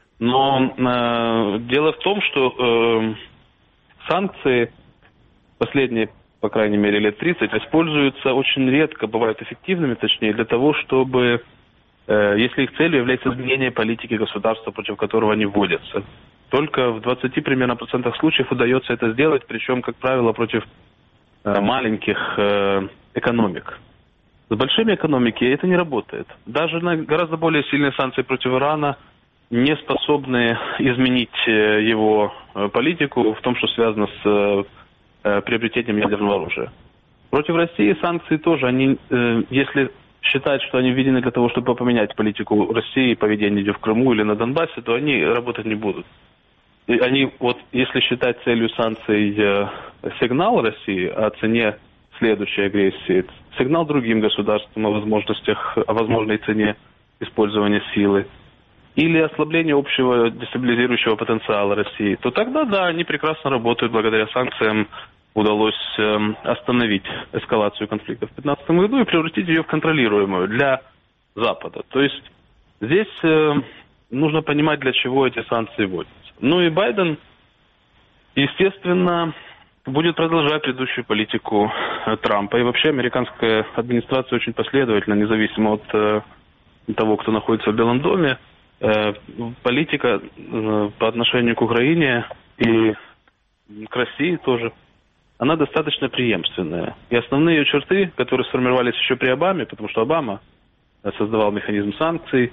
Но дело в том, что санкции последние, по крайней мере, лет 30, используются очень редко, бывают эффективными, точнее, для того, чтобы, если их целью является изменение политики государства, против которого они вводятся. Только в 20 примерно процентах случаев удается это сделать, причем, как правило, против маленьких экономик. С большими экономиками это не работает. Даже на гораздо более сильные санкции против Ирана не способны изменить его политику в том, что связано с приобретением ядерного оружия. Против России санкции тоже, они, если считать, что они введены для того, чтобы поменять политику России, поведение в Крыму или на Донбассе, то они работать не будут. И они, вот, если считать целью санкций сигнал России о цене следующей агрессии, сигнал другим государствам о возможностях, о возможной цене использования силы, или ослабление общего дестабилизирующего потенциала России, то тогда, да, они прекрасно работают. Благодаря санкциям удалось остановить эскалацию конфликта в 2015 году и превратить ее в контролируемую для Запада. То есть здесь нужно понимать, для чего эти санкции вводятся. Ну и Байден, естественно, будет продолжать предыдущую политику Трампа. И вообще американская администрация очень последовательна, независимо от того, кто находится в Белом доме. Политика по отношению к Украине и к России тоже, она достаточно преемственная. И основные ее черты, которые сформировались еще при Обаме, потому что Обама создавал механизм санкций,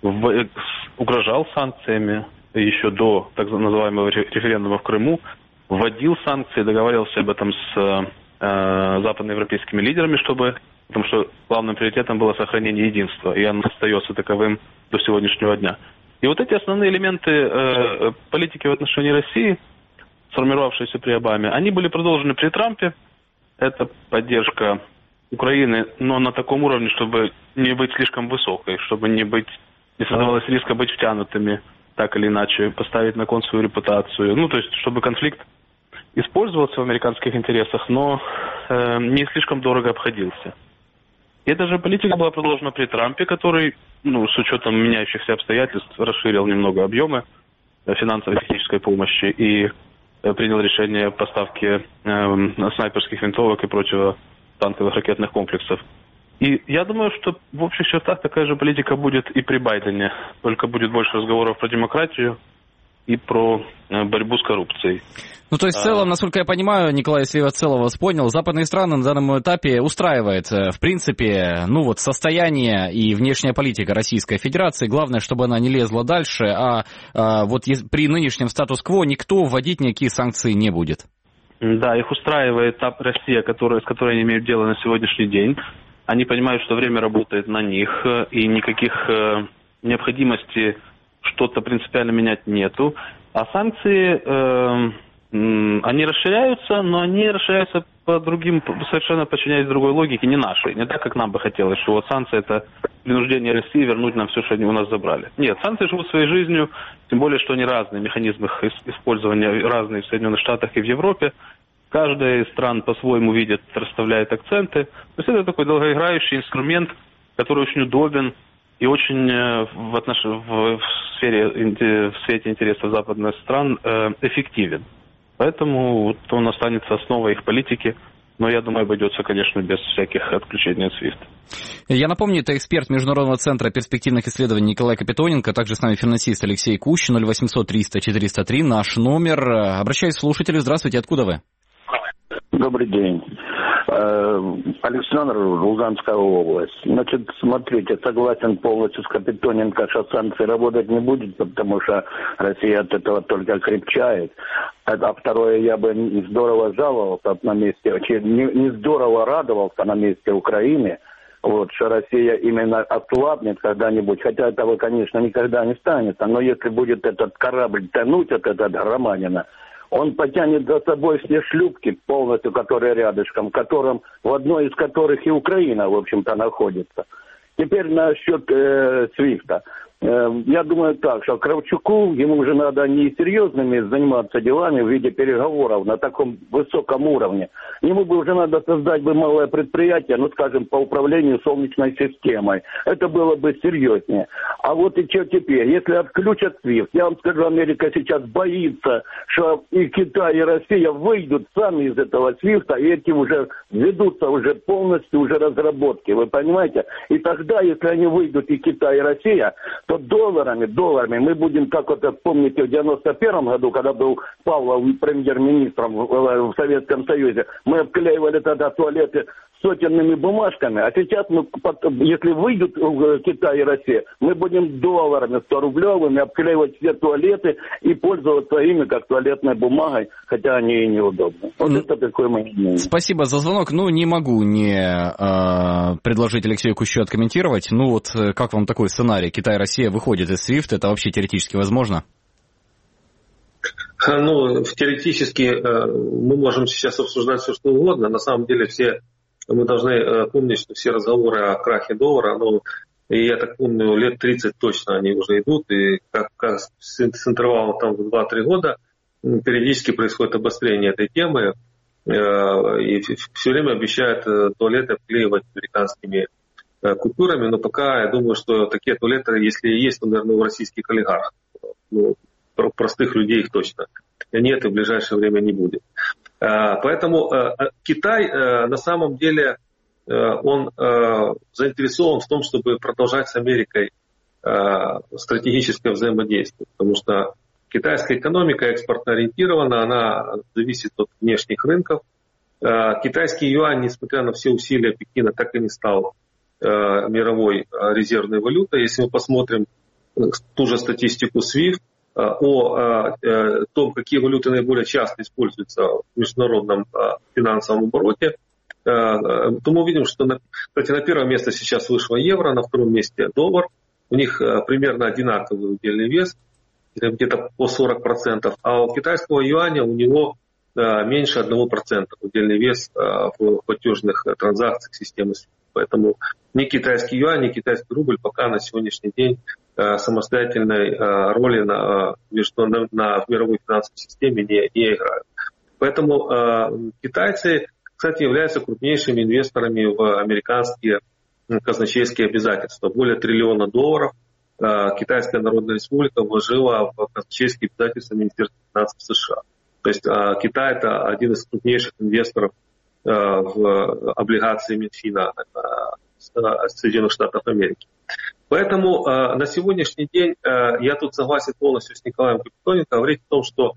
угрожал санкциями еще до так называемого референдума в Крыму, вводил санкции, договаривался об этом с западноевропейскими лидерами, потому что главным приоритетом было сохранение единства, и оно остается таковым до сегодняшнего дня. И вот эти основные элементы политики в отношении России, сформировавшиеся при Обаме, они были продолжены при Трампе. Это поддержка Украины, но на таком уровне, чтобы не быть слишком высокой, чтобы не создавалось риска быть втянутыми так или иначе, поставить на кон свою репутацию. Ну, то есть, чтобы конфликт использовался в американских интересах, но не слишком дорого обходился. И эта же политика была продолжена при Трампе, который, с учетом меняющихся обстоятельств, расширил немного объемы финансовой и технической помощи и принял решение о поставке снайперских винтовок и противотанковых ракетных комплексов. И я думаю, что в общих чертах такая же политика будет и при Байдене, только будет больше разговоров про демократию и про борьбу с коррупцией. Ну, то есть, в целом, насколько я понимаю, Николай, если я целого вас понял, западные страны на данном этапе устраивает, в принципе, состояние и внешняя политика Российской Федерации. Главное, чтобы она не лезла дальше, а вот при нынешнем статус-кво никто вводить никакие санкции не будет. Да, их устраивает та Россия, с которой они имеют дело на сегодняшний день. Они понимают, что время работает на них, и никаких необходимости что-то принципиально менять нету. А санкции, они расширяются, но они расширяются по другим, совершенно подчиняясь другой логике, не нашей. Не так, как нам бы хотелось, что вот санкции — это принуждение России вернуть нам все, что они у нас забрали. Нет, санкции живут своей жизнью, тем более, что они разные, механизмы их использования разные в Соединенных Штатах и в Европе. Каждая из стран по-своему видит, расставляет акценты. То есть это такой долгоиграющий инструмент, который очень удобен и очень в свете интересов западных стран эффективен. Поэтому вот он останется основой их политики. Но, я думаю, обойдется, конечно, без всяких отключений от SWIFT. Я напомню, это эксперт Международного центра перспективных исследований Николай Капитоненко, также с нами финансист Алексей Кущ, 0800 300 403, наш номер. Обращаюсь к слушателю. Здравствуйте, откуда вы? Добрый день. Александр, Луганская область. Значит, смотрите, согласен полностью с Капитоненко, что санкции работать не будет, потому что Россия от этого только крепчает. А второе, я бы здорово жаловался на месте, не здорово радовался на месте Украины, вот, что Россия именно ослабнет когда-нибудь, хотя этого, конечно, никогда не станет, но если будет этот корабль тянуть от этого громадина, он потянет за собой все шлюпки полностью, которые рядышком, в одной из которых и Украина, в общем-то, находится. Теперь насчет Свифта. Я думаю так, что Кравчуку, ему уже надо не серьезными заниматься делами в виде переговоров на таком высоком уровне. Ему бы уже надо создать малое предприятие, скажем, по управлению Солнечной системой. Это было бы серьезнее. А вот и что теперь? Если отключат SWIFT, я вам скажу, Америка сейчас боится, что и Китай, и Россия выйдут сами из этого SWIFT, и эти уже ведутся уже полностью уже разработки, вы понимаете? И тогда, если они выйдут, и Китай, и Россия, то долларами мы будем, как вот помните, в 91 году, когда был Павлов премьер-министром в Советском Союзе, мы обклеивали тогда туалеты сотенными бумажками, а сейчас мы, если выйдут Китай и Россия, мы будем долларами 100-рублевыми обклеивать все туалеты и пользоваться ими как туалетной бумагой, хотя они и неудобны. Вот это такое мое мнение. Спасибо за звонок. Не могу не предложить Алексею Кущу откомментировать. Как вам такой сценарий? Китай и Россия выходят из SWIFT, это вообще теоретически возможно? Теоретически мы можем сейчас обсуждать все, что угодно. На самом деле мы должны помнить, что все разговоры о крахе доллара, и я так помню, лет 30 точно они уже идут, и как с интервалом там в 2-3 года периодически происходит обострение этой темы, и все время обещают туалеты обклеивать американскими купюрами, но пока я думаю, что такие туалеты, если и есть, то, наверное, у российских олигархов. Простых людей их точно нет и в ближайшее время не будет. Поэтому Китай на самом деле он заинтересован в том, чтобы продолжать с Америкой стратегическое взаимодействие, потому что китайская экономика экспортно ориентирована, она зависит от внешних рынков. Китайский юань, несмотря на все усилия Пекина, так и не стал мировой резервной валютой. Если мы посмотрим ту же статистику SWIFT о том, какие валюты наиболее часто используются в международном финансовом обороте, то мы увидим, что, кстати, на первое место сейчас вышло евро, на втором месте доллар. У них примерно одинаковый удельный вес, где-то по 40%, а у китайского юаня у него меньше 1% удельный вес в платежных транзакциях системы SWIFT. Поэтому ни китайский юань, ни китайский рубль пока на сегодняшний день самостоятельной роли в мировой финансовой системе не играют. Поэтому китайцы, кстати, являются крупнейшими инвесторами в американские казначейские обязательства. Более $1 триллиона Китайская Народная Республика вложила в казначейские обязательства Министерства финансов США. То есть Китай – это один из крупнейших инвесторов в облигации Минфина Соединенных Штатов Америки. Поэтому на сегодняшний день я тут согласен полностью с Николаем Капитоненко говорить о том, что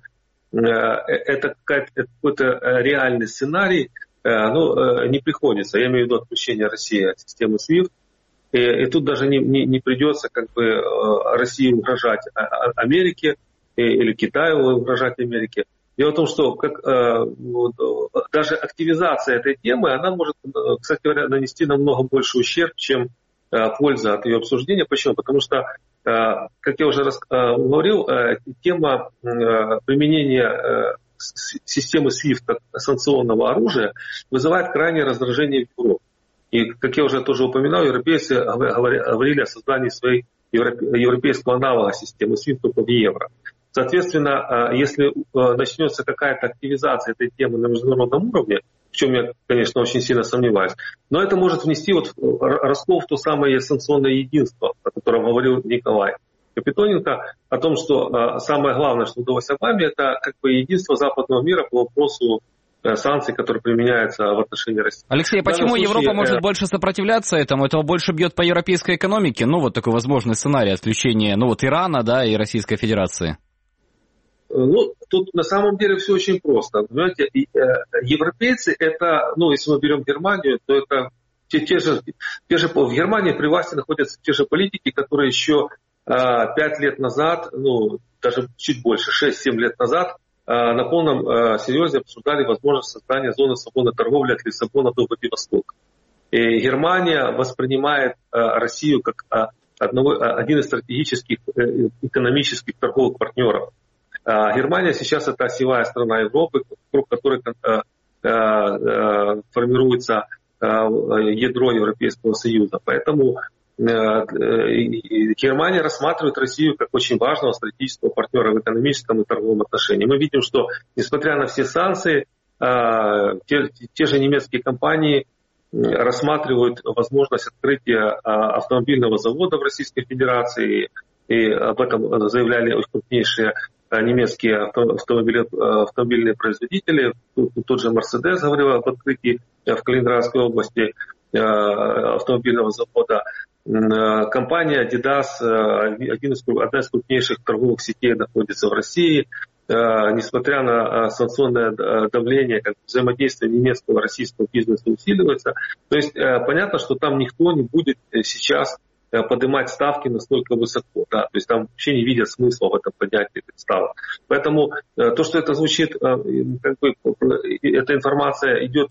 это какой-то реальный сценарий не приходится. Я имею в виду отключение России от системы SWIFT. И тут даже не придется России угрожать Америке или Китаю угрожать Америке. Дело в том, что даже активизация этой темы, она может, кстати говоря, нанести намного больше ущерб, чем польза от ее обсуждения. Почему? Потому что, как я уже говорил, тема применения системы SWIFT как санкционного оружия вызывает крайнее раздражение в Европе. И, как я уже тоже упоминал, европейцы говорили о создании своей европейского аналога системы SWIFT только в евро. Соответственно, если начнется какая-то активизация этой темы на международном уровне, в чем я, конечно, очень сильно сомневаюсь, но это может внести раскол в то самое санкционное единство, о котором говорил Николай Капитоненко, о том, что самое главное, что удалось Обаме, это единство западного мира по вопросу санкций, которые применяются в отношении России. Алексей, почему Европа может больше сопротивляться этому? Это больше бьет по европейской экономике? Такой возможный сценарий отключения Ирана, и Российской Федерации. Ну, тут на самом деле все очень просто. Понимаете, европейцы это, ну, если мы берем Германию, то это те же в Германии при власти находятся те же политики, которые еще 5 лет назад, ну, даже чуть больше, 6-7 лет назад, на полном серьезе обсуждали возможность создания зоны свободной торговли от Лиссабона до Владивостока. И Германия воспринимает Россию как один из стратегических экономических торговых партнеров. Германия сейчас это осевая страна Европы, вокруг которой формируется ядро Европейского Союза. Поэтому Германия рассматривает Россию как очень важного стратегического партнера в экономическом и торговом отношении. Мы видим, что несмотря на все санкции, те же немецкие компании рассматривают возможность открытия автомобильного завода в Российской Федерации, и об этом заявляли крупнейшие немецкие автомобильные производители. Тот же Mercedes говорил об открытии в Калининградской области автомобильного завода. Компания Adidas, одна из крупнейших торговых сетей, находится в России. Несмотря на санкционное давление, как взаимодействие немецкого и российского бизнеса усиливается. То есть понятно, что там никто не будет сейчас поднимать ставки настолько высоко. Да? То есть там вообще не видят смысла в этом поднятии этих ставок. Поэтому то, что это звучит, как бы, эта информация идет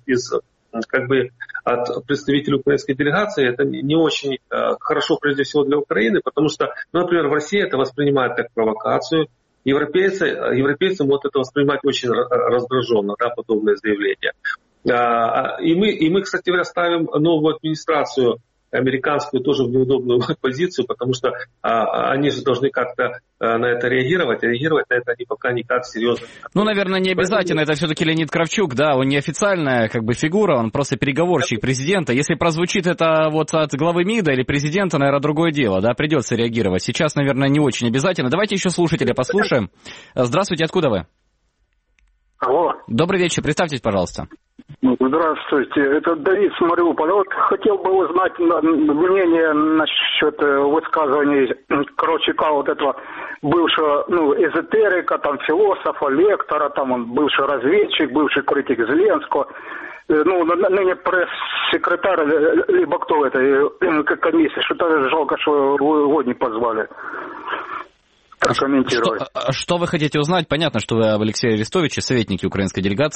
от представителей украинской делегации, это не очень хорошо, прежде всего, для Украины, потому что, например, в России это воспринимают как провокацию. Европейцам вот это воспринимать очень раздраженно, да, подобное заявление. И мы, кстати говоря, ставим новую администрацию американскую тоже в неудобную позицию, потому что они же должны как-то на это реагировать. Реагировать на это они пока никак серьезно. Ну, наверное, не обязательно. Это все-таки Леонид Кравчук, да, он не официальная как бы фигура, он просто переговорщик президента. Если прозвучит это вот от главы МИДа или президента, наверное, другое дело, да, придется реагировать. Сейчас, наверное, не очень обязательно. Давайте еще слушателя послушаем. Здравствуйте, откуда вы? Алло. Добрый вечер, представьтесь, пожалуйста. Здравствуйте, это Давид с Мариуполя. Вот хотел бы узнать мнение насчет высказываний Кравчука, вот этого бывшего, эзотерика, там, философа, лектора, там, он бывший разведчик, бывший критик Зеленского, ныне пресс-секретарь, либо кто это, комиссия, что-то жалко, что его не позвали. Что вы хотите узнать? Понятно, что вы об Алексее Арестовиче, советнике украинской делегации.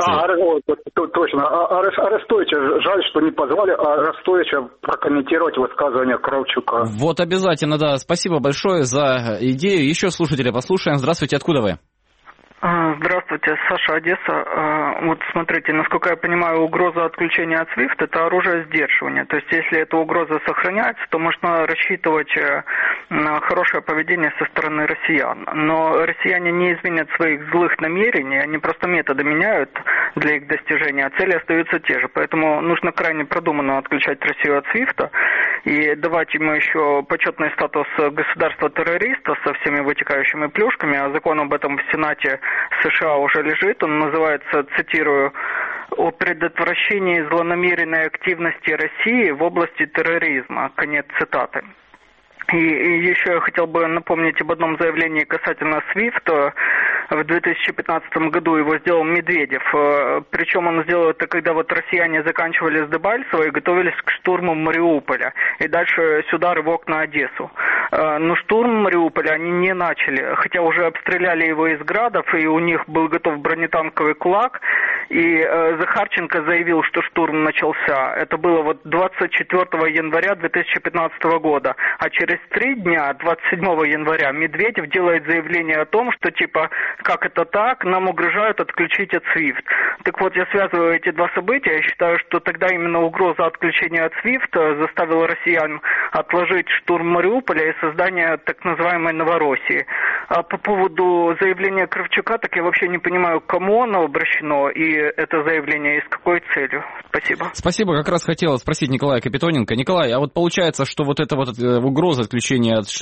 Точно. Арестовича, жаль, что не позвали Арестовича прокомментировать высказывания Кравчука. Вот обязательно, да. Спасибо большое за идею. Еще слушателя послушаем. Здравствуйте, откуда вы? Здравствуйте, Саша, Одесса. Вот смотрите, насколько я понимаю, угроза отключения от SWIFT – это оружие сдерживания. То есть, если эта угроза сохраняется, то можно рассчитывать на хорошее поведение со стороны россиян. Но россияне не изменят своих злых намерений, они просто методы меняют для их достижения, а цели остаются те же. Поэтому нужно крайне продуманно отключать Россию от SWIFT и давать ему еще почетный статус государства-террориста со всеми вытекающими плюшками, а закон об этом в Сенате США уже лежит, он называется, цитирую, «О предотвращении злонамеренной активности России в области терроризма». Конец цитаты. И еще я хотел бы напомнить об одном заявлении касательно SWIFT. В 2015 году его сделал Медведев. Причем он сделал это, когда вот россияне заканчивали с Дебальцево и готовились к штурму Мариуполя. И дальше сюда рывок на Одессу. Но штурм Мариуполя они не начали. Хотя уже обстреляли его из градов, и у них был готов бронетанковый кулак. И Захарченко заявил, что штурм начался. Это было вот 24 января 2015 года. А через 3 дня, 27 января, Медведев делает заявление о том, что типа, как это так, нам угрожают отключить от SWIFT. Так вот, я связываю эти два события. Я считаю, что тогда именно угроза отключения от SWIFT заставила россиян отложить штурм Мариуполя и создание так называемой Новороссии. А по поводу заявления Кравчука, так я вообще не понимаю, к кому оно обращено и это заявление и с какой целью. Спасибо. Спасибо. Как раз хотел спросить Николая Капитоненко. Николай, а вот получается, что вот эта вот угроза отключения от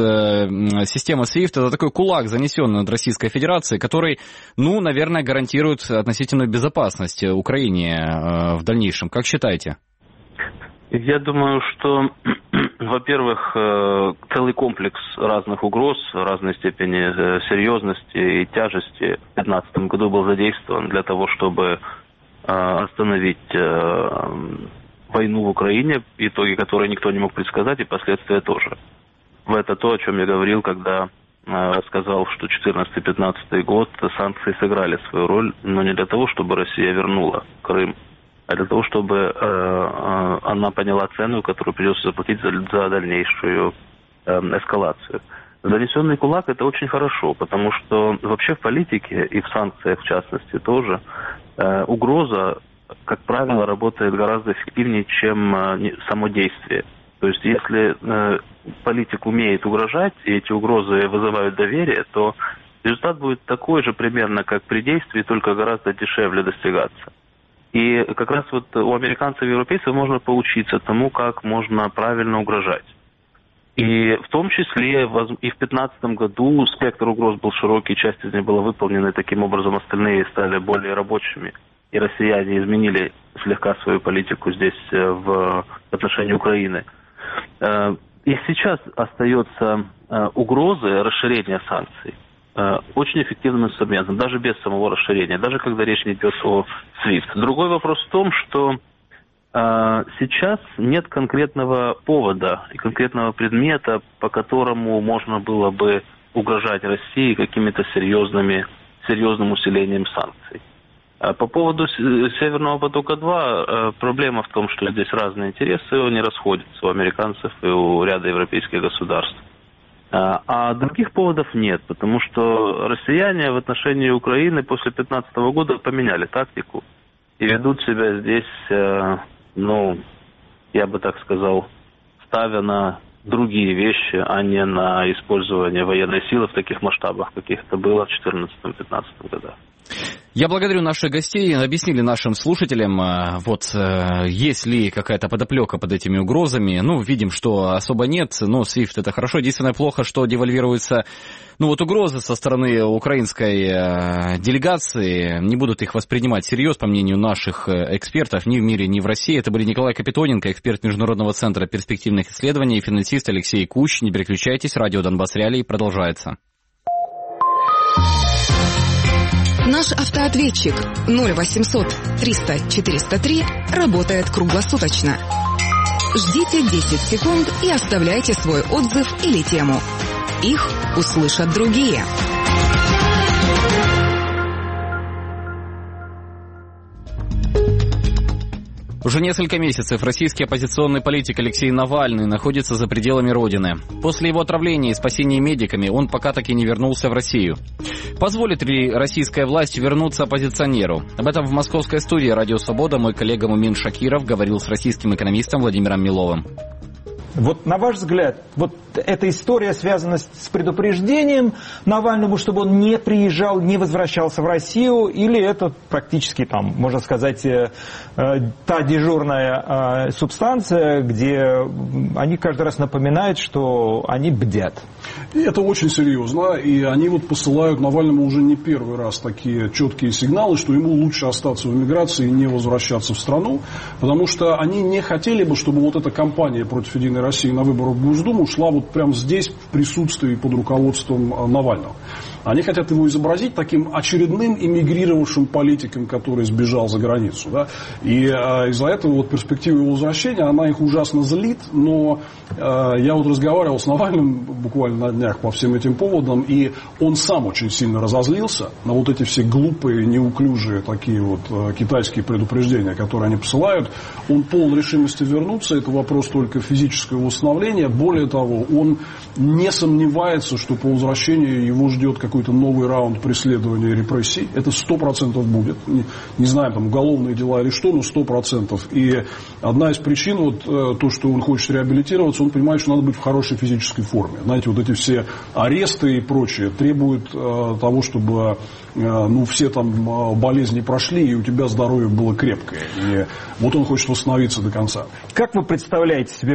системы SWIFT, это такой кулак, занесенный над Российской Федерацией, который, наверное, гарантирует относительную безопасность Украине в дальнейшем. Как считаете? Я думаю, что во-первых, целый комплекс разных угроз, разной степени серьезности и тяжести в 2015 году был задействован для того, чтобы остановить войну в Украине, итоги которой никто не мог предсказать, и последствия тоже. Это то, о чем я говорил, когда сказал, что 2014-2015 год санкции сыграли свою роль, но не для того, чтобы Россия вернула Крым, а для того, чтобы она поняла цену, которую придется заплатить за дальнейшую эскалацию. Занесенный кулак – это очень хорошо, потому что вообще в политике и в санкциях в частности тоже угроза, как правило, работает гораздо эффективнее, чем само действие. То есть если политик умеет угрожать, и эти угрозы вызывают доверие, то результат будет такой же примерно, как при действии, только гораздо дешевле достигаться. И как раз вот у американцев и европейцев можно поучиться тому, как можно правильно угрожать. И в том числе и в 2015 году спектр угроз был широкий, часть из них была выполнена, и таким образом остальные стали более рабочими. И россияне изменили слегка свою политику здесь в отношении Украины. И сейчас остается угроза расширения санкций очень эффективным инструментом, даже без самого расширения, даже когда речь не идет о SWIFT. Другой вопрос в том, что сейчас нет конкретного повода и конкретного предмета, по которому можно было бы угрожать России какими-то серьезным усилением санкций. По поводу Северного потока-2 проблема в том, что здесь разные интересы, они расходятся у американцев и у ряда европейских государств. А других поводов нет, потому что россияне в отношении Украины после 2015 года поменяли тактику и ведут себя здесь, я бы так сказал, ставя на другие вещи, а не на использование военной силы в таких масштабах, каких это было в 2014-2015 годах. Я благодарю наших гостей, объяснили нашим слушателям, есть ли какая-то подоплека под этими угрозами. Видим, что особо нет, но SWIFT это хорошо. Единственное, плохо, что девальвируются, угрозы со стороны украинской делегации. Не будут их воспринимать всерьез, по мнению наших экспертов, ни в мире, ни в России. Это были Николай Капитоненко, эксперт Международного центра перспективных исследований, и финансист Алексей Кущ. Не переключайтесь, радио Донбасс Реалии продолжается. Наш автоответчик 0800 300 403 работает круглосуточно. Ждите 10 секунд и оставляйте свой отзыв или тему. Их услышат другие. Уже несколько месяцев российский оппозиционный политик Алексей Навальный находится за пределами родины. После его отравления и спасения медиками он пока так и не вернулся в Россию. Позволит ли российская власть вернуться оппозиционеру? Об этом в московской студии «Радио Свобода» мой коллега Мумин Шакиров говорил с российским экономистом Владимиром Миловым. На ваш взгляд, эта история связана с предупреждением Навальному, чтобы он не приезжал, не возвращался в Россию, или это практически, можно сказать, та дежурная субстанция, где они каждый раз напоминают, что они бдят? И это очень серьезно, и они посылают Навальному уже не первый раз такие четкие сигналы, что ему лучше остаться в эмиграции и не возвращаться в страну, потому что они не хотели бы, чтобы эта кампания против Единой России на выборах в Госдуму шла прямо здесь, в присутствии под руководством Навального. Они хотят его изобразить таким очередным эмигрировавшим политиком, который сбежал за границу. Да? И из-за этого перспектива его возвращения, она их ужасно злит. Но я разговаривал с Навальным буквально на днях по всем этим поводам, и он сам очень сильно разозлился на эти все глупые, неуклюжие такие китайские предупреждения, которые они посылают. Он полон решимости вернуться. Это вопрос только физического восстановления. Более того, он не сомневается, что по возвращению его ждет какой-то новый раунд преследования и репрессий. Это 100% будет. Не знаем, уголовные дела или что, но 100%. И одна из причин, то, что он хочет реабилитироваться, он понимает, что надо быть в хорошей физической форме. Знаете, эти все аресты и прочее требуют того, чтобы все болезни прошли, и у тебя здоровье было крепкое. И он хочет восстановиться до конца. Как вы представляете себе возвращение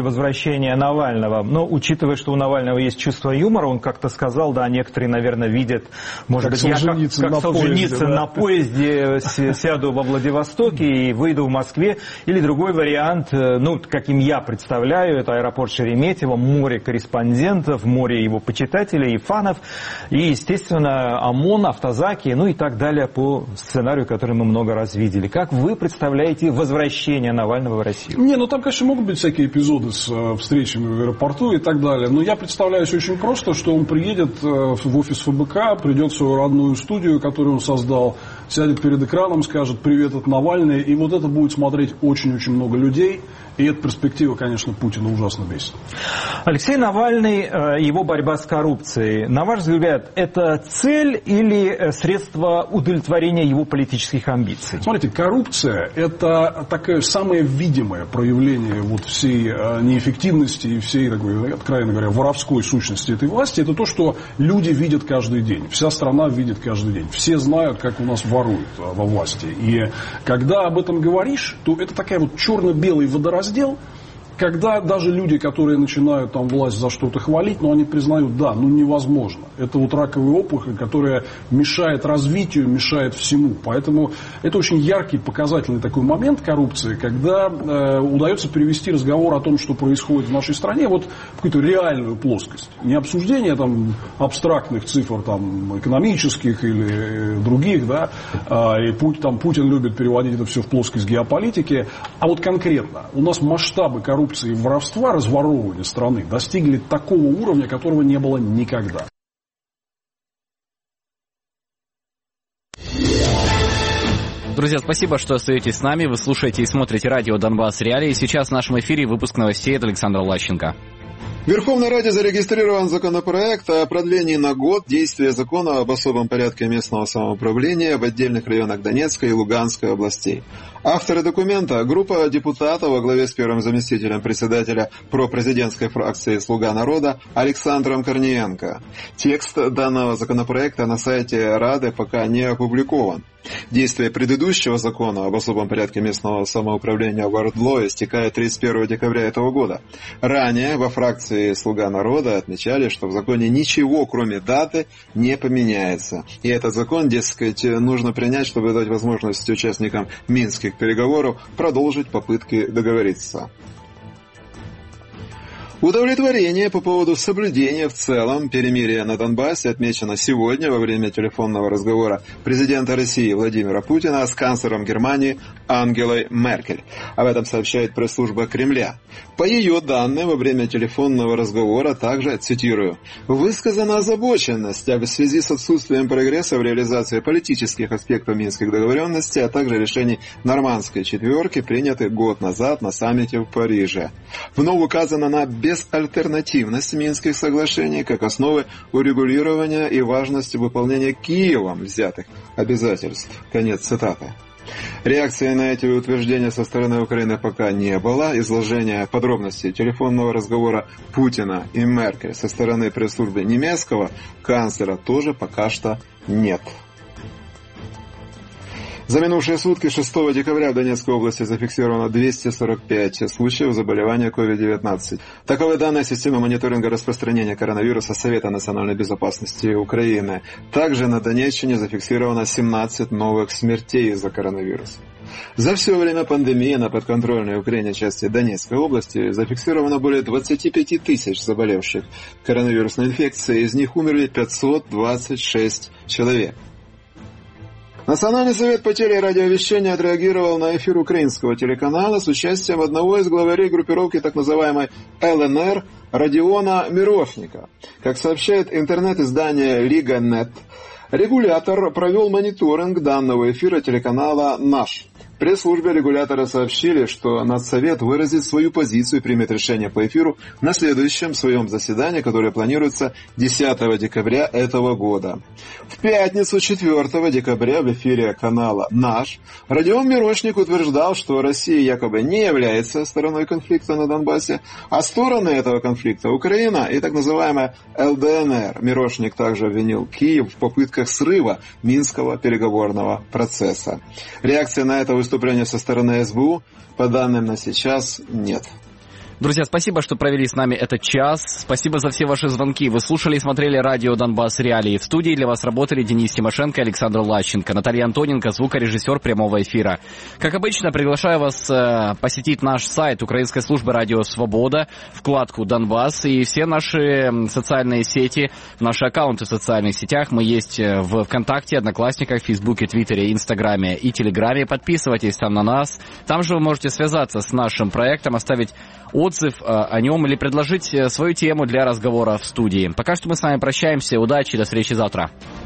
возвращения Навального. Но учитывая, что у Навального есть чувство юмора, он как-то сказал, да, некоторые, наверное, видят, может быть, я как Солженицын на поезде сяду во Владивостоке и выйду в Москве. Или другой вариант, ну, каким я представляю, это аэропорт Шереметьево, море корреспондентов, море его почитателей и фанов, и, естественно, ОМОН, автозаки, ну и так далее по сценарию, который мы много раз видели. Как вы представляете возвращение Навального в Россию? Не, ну там, конечно, могут быть всякие эпизоды с встречами в аэропорту и так далее, но я представляюсь очень просто, что он приедет в офис ФБК, придет в свою родную студию, которую он создал, сядет перед экраном, скажет «Привет, это Навальный», и вот это будет смотреть очень-очень много людей. И эта перспектива, конечно, Путина ужасно бесит. Алексей Навальный, его борьба с коррупцией, на ваш взгляд, это цель или средство удовлетворения его политических амбиций? Смотрите, коррупция – это такое самое видимое проявление вот всей неэффективности и всей, такой, откровенно говоря, воровской сущности этой власти. Это то, что люди видят каждый день. Вся страна видит каждый день. Все знают, как у нас воруют во власти. И когда об этом говоришь, то это такая вот черно-белый водораздел, когда даже люди, которые начинают там власть за что-то хвалить, но они признают, да, ну невозможно. Это вот раковая опухоль, которая мешает развитию, мешает всему. Поэтому это очень яркий, показательный такой момент коррупции, когда удается перевести разговор о том, что происходит в нашей стране, вот в какую-то реальную плоскость. Не обсуждение там абстрактных цифр там, экономических или других, да, и Путин любит переводить это все в плоскость геополитики, а вот конкретно у нас масштабы коррупции и воровства, разворовывания страны достигли такого уровня, которого не было никогда. Друзья, спасибо, что остаетесь с нами. Вы слушаете и смотрите радио «Донбасс Реалии». Сейчас в нашем эфире выпуск новостей от Александра Лащенко. В Верховной Раде зарегистрирован законопроект о продлении на год действия закона об особом порядке местного самоуправления в отдельных районах Донецкой и Луганской областей. Авторы документа – группа депутатов во главе с первым заместителем председателя пропрезидентской фракции «Слуга народа» Александром Корниенко. Текст данного законопроекта на сайте Рады пока не опубликован. Действие предыдущего закона об особом порядке местного самоуправления в ОРДЛО истекает 31 декабря этого года. Ранее во фракции «Слуга народа» отмечали, что в законе ничего, кроме даты, не поменяется. И этот закон, дескать, нужно принять, чтобы дать возможность участникам минских переговоров продолжить попытки договориться. Удовлетворение по поводу соблюдения в целом перемирия на Донбассе отмечено сегодня во время телефонного разговора президента России Владимира Путина с канцлером Германии Ангелой Меркель. Об этом сообщает пресс-служба Кремля. По ее данным, во время телефонного разговора также, цитирую, «высказана озабоченность в связи с отсутствием прогресса в реализации политических аспектов минских договоренностей, а также решений Нормандской четверки, принятых год назад на саммите в Париже. Вновь указано на безальтернативность Минских соглашений как основы урегулирования и важность выполнения Киевом взятых обязательств». Конец цитаты. Реакции на эти утверждения со стороны Украины пока не было. Изложения подробностей телефонного разговора Путина и Меркель со стороны пресс-службы немецкого канцлера тоже пока что нет. За минувшие сутки 6 декабря в Донецкой области зафиксировано 245 случаев заболевания COVID-19. Таковы данные системы мониторинга распространения коронавируса Совета национальной безопасности Украины. Также на Донеччине зафиксировано 17 новых смертей из-за коронавируса. За все время пандемии на подконтрольной Украине части Донецкой области зафиксировано более 25 тысяч заболевших коронавирусной инфекцией, из них умерли 526 человек. Национальный совет по телерадиовещанию отреагировал на эфир украинского телеканала с участием одного из главарей группировки так называемой ЛНР Родиона Мирошника. Как сообщает интернет-издание Лига.нет, регулятор провел мониторинг данного эфира телеканала «Наш». В пресс-службе регулятора сообщили, что Надсовет выразит свою позицию и примет решение по эфиру на следующем своем заседании, которое планируется 10 декабря этого года. В пятницу 4 декабря в эфире канала «Наш» Родион Мирошник утверждал, что Россия якобы не является стороной конфликта на Донбассе, а стороны этого конфликта – Украина и так называемая ЛДНР. Мирошник также обвинил Киев в попытках срыва Минского переговорного процесса. Реакция на это выступление со стороны СБУ, по данным на сейчас, нет. Друзья, спасибо, что провели с нами этот час. Спасибо за все ваши звонки. Вы слушали и смотрели радио «Донбасс Реалии». В студии для вас работали Денис Тимошенко и Александр Лащенко, Наталья Антоненко, звукорежиссер прямого эфира. Как обычно, приглашаю вас посетить наш сайт Украинской службы «Радио Свобода», вкладку «Донбасс» и все наши социальные сети, наши аккаунты в социальных сетях. Мы есть в ВКонтакте, Одноклассниках, Фейсбуке, Твиттере, Инстаграме и Телеграме. Подписывайтесь там на нас. Там же вы можете связаться с нашим проектом, оставить отзыв о нем или предложить свою тему для разговора в студии. Пока что мы с вами прощаемся. Удачи, до встречи завтра.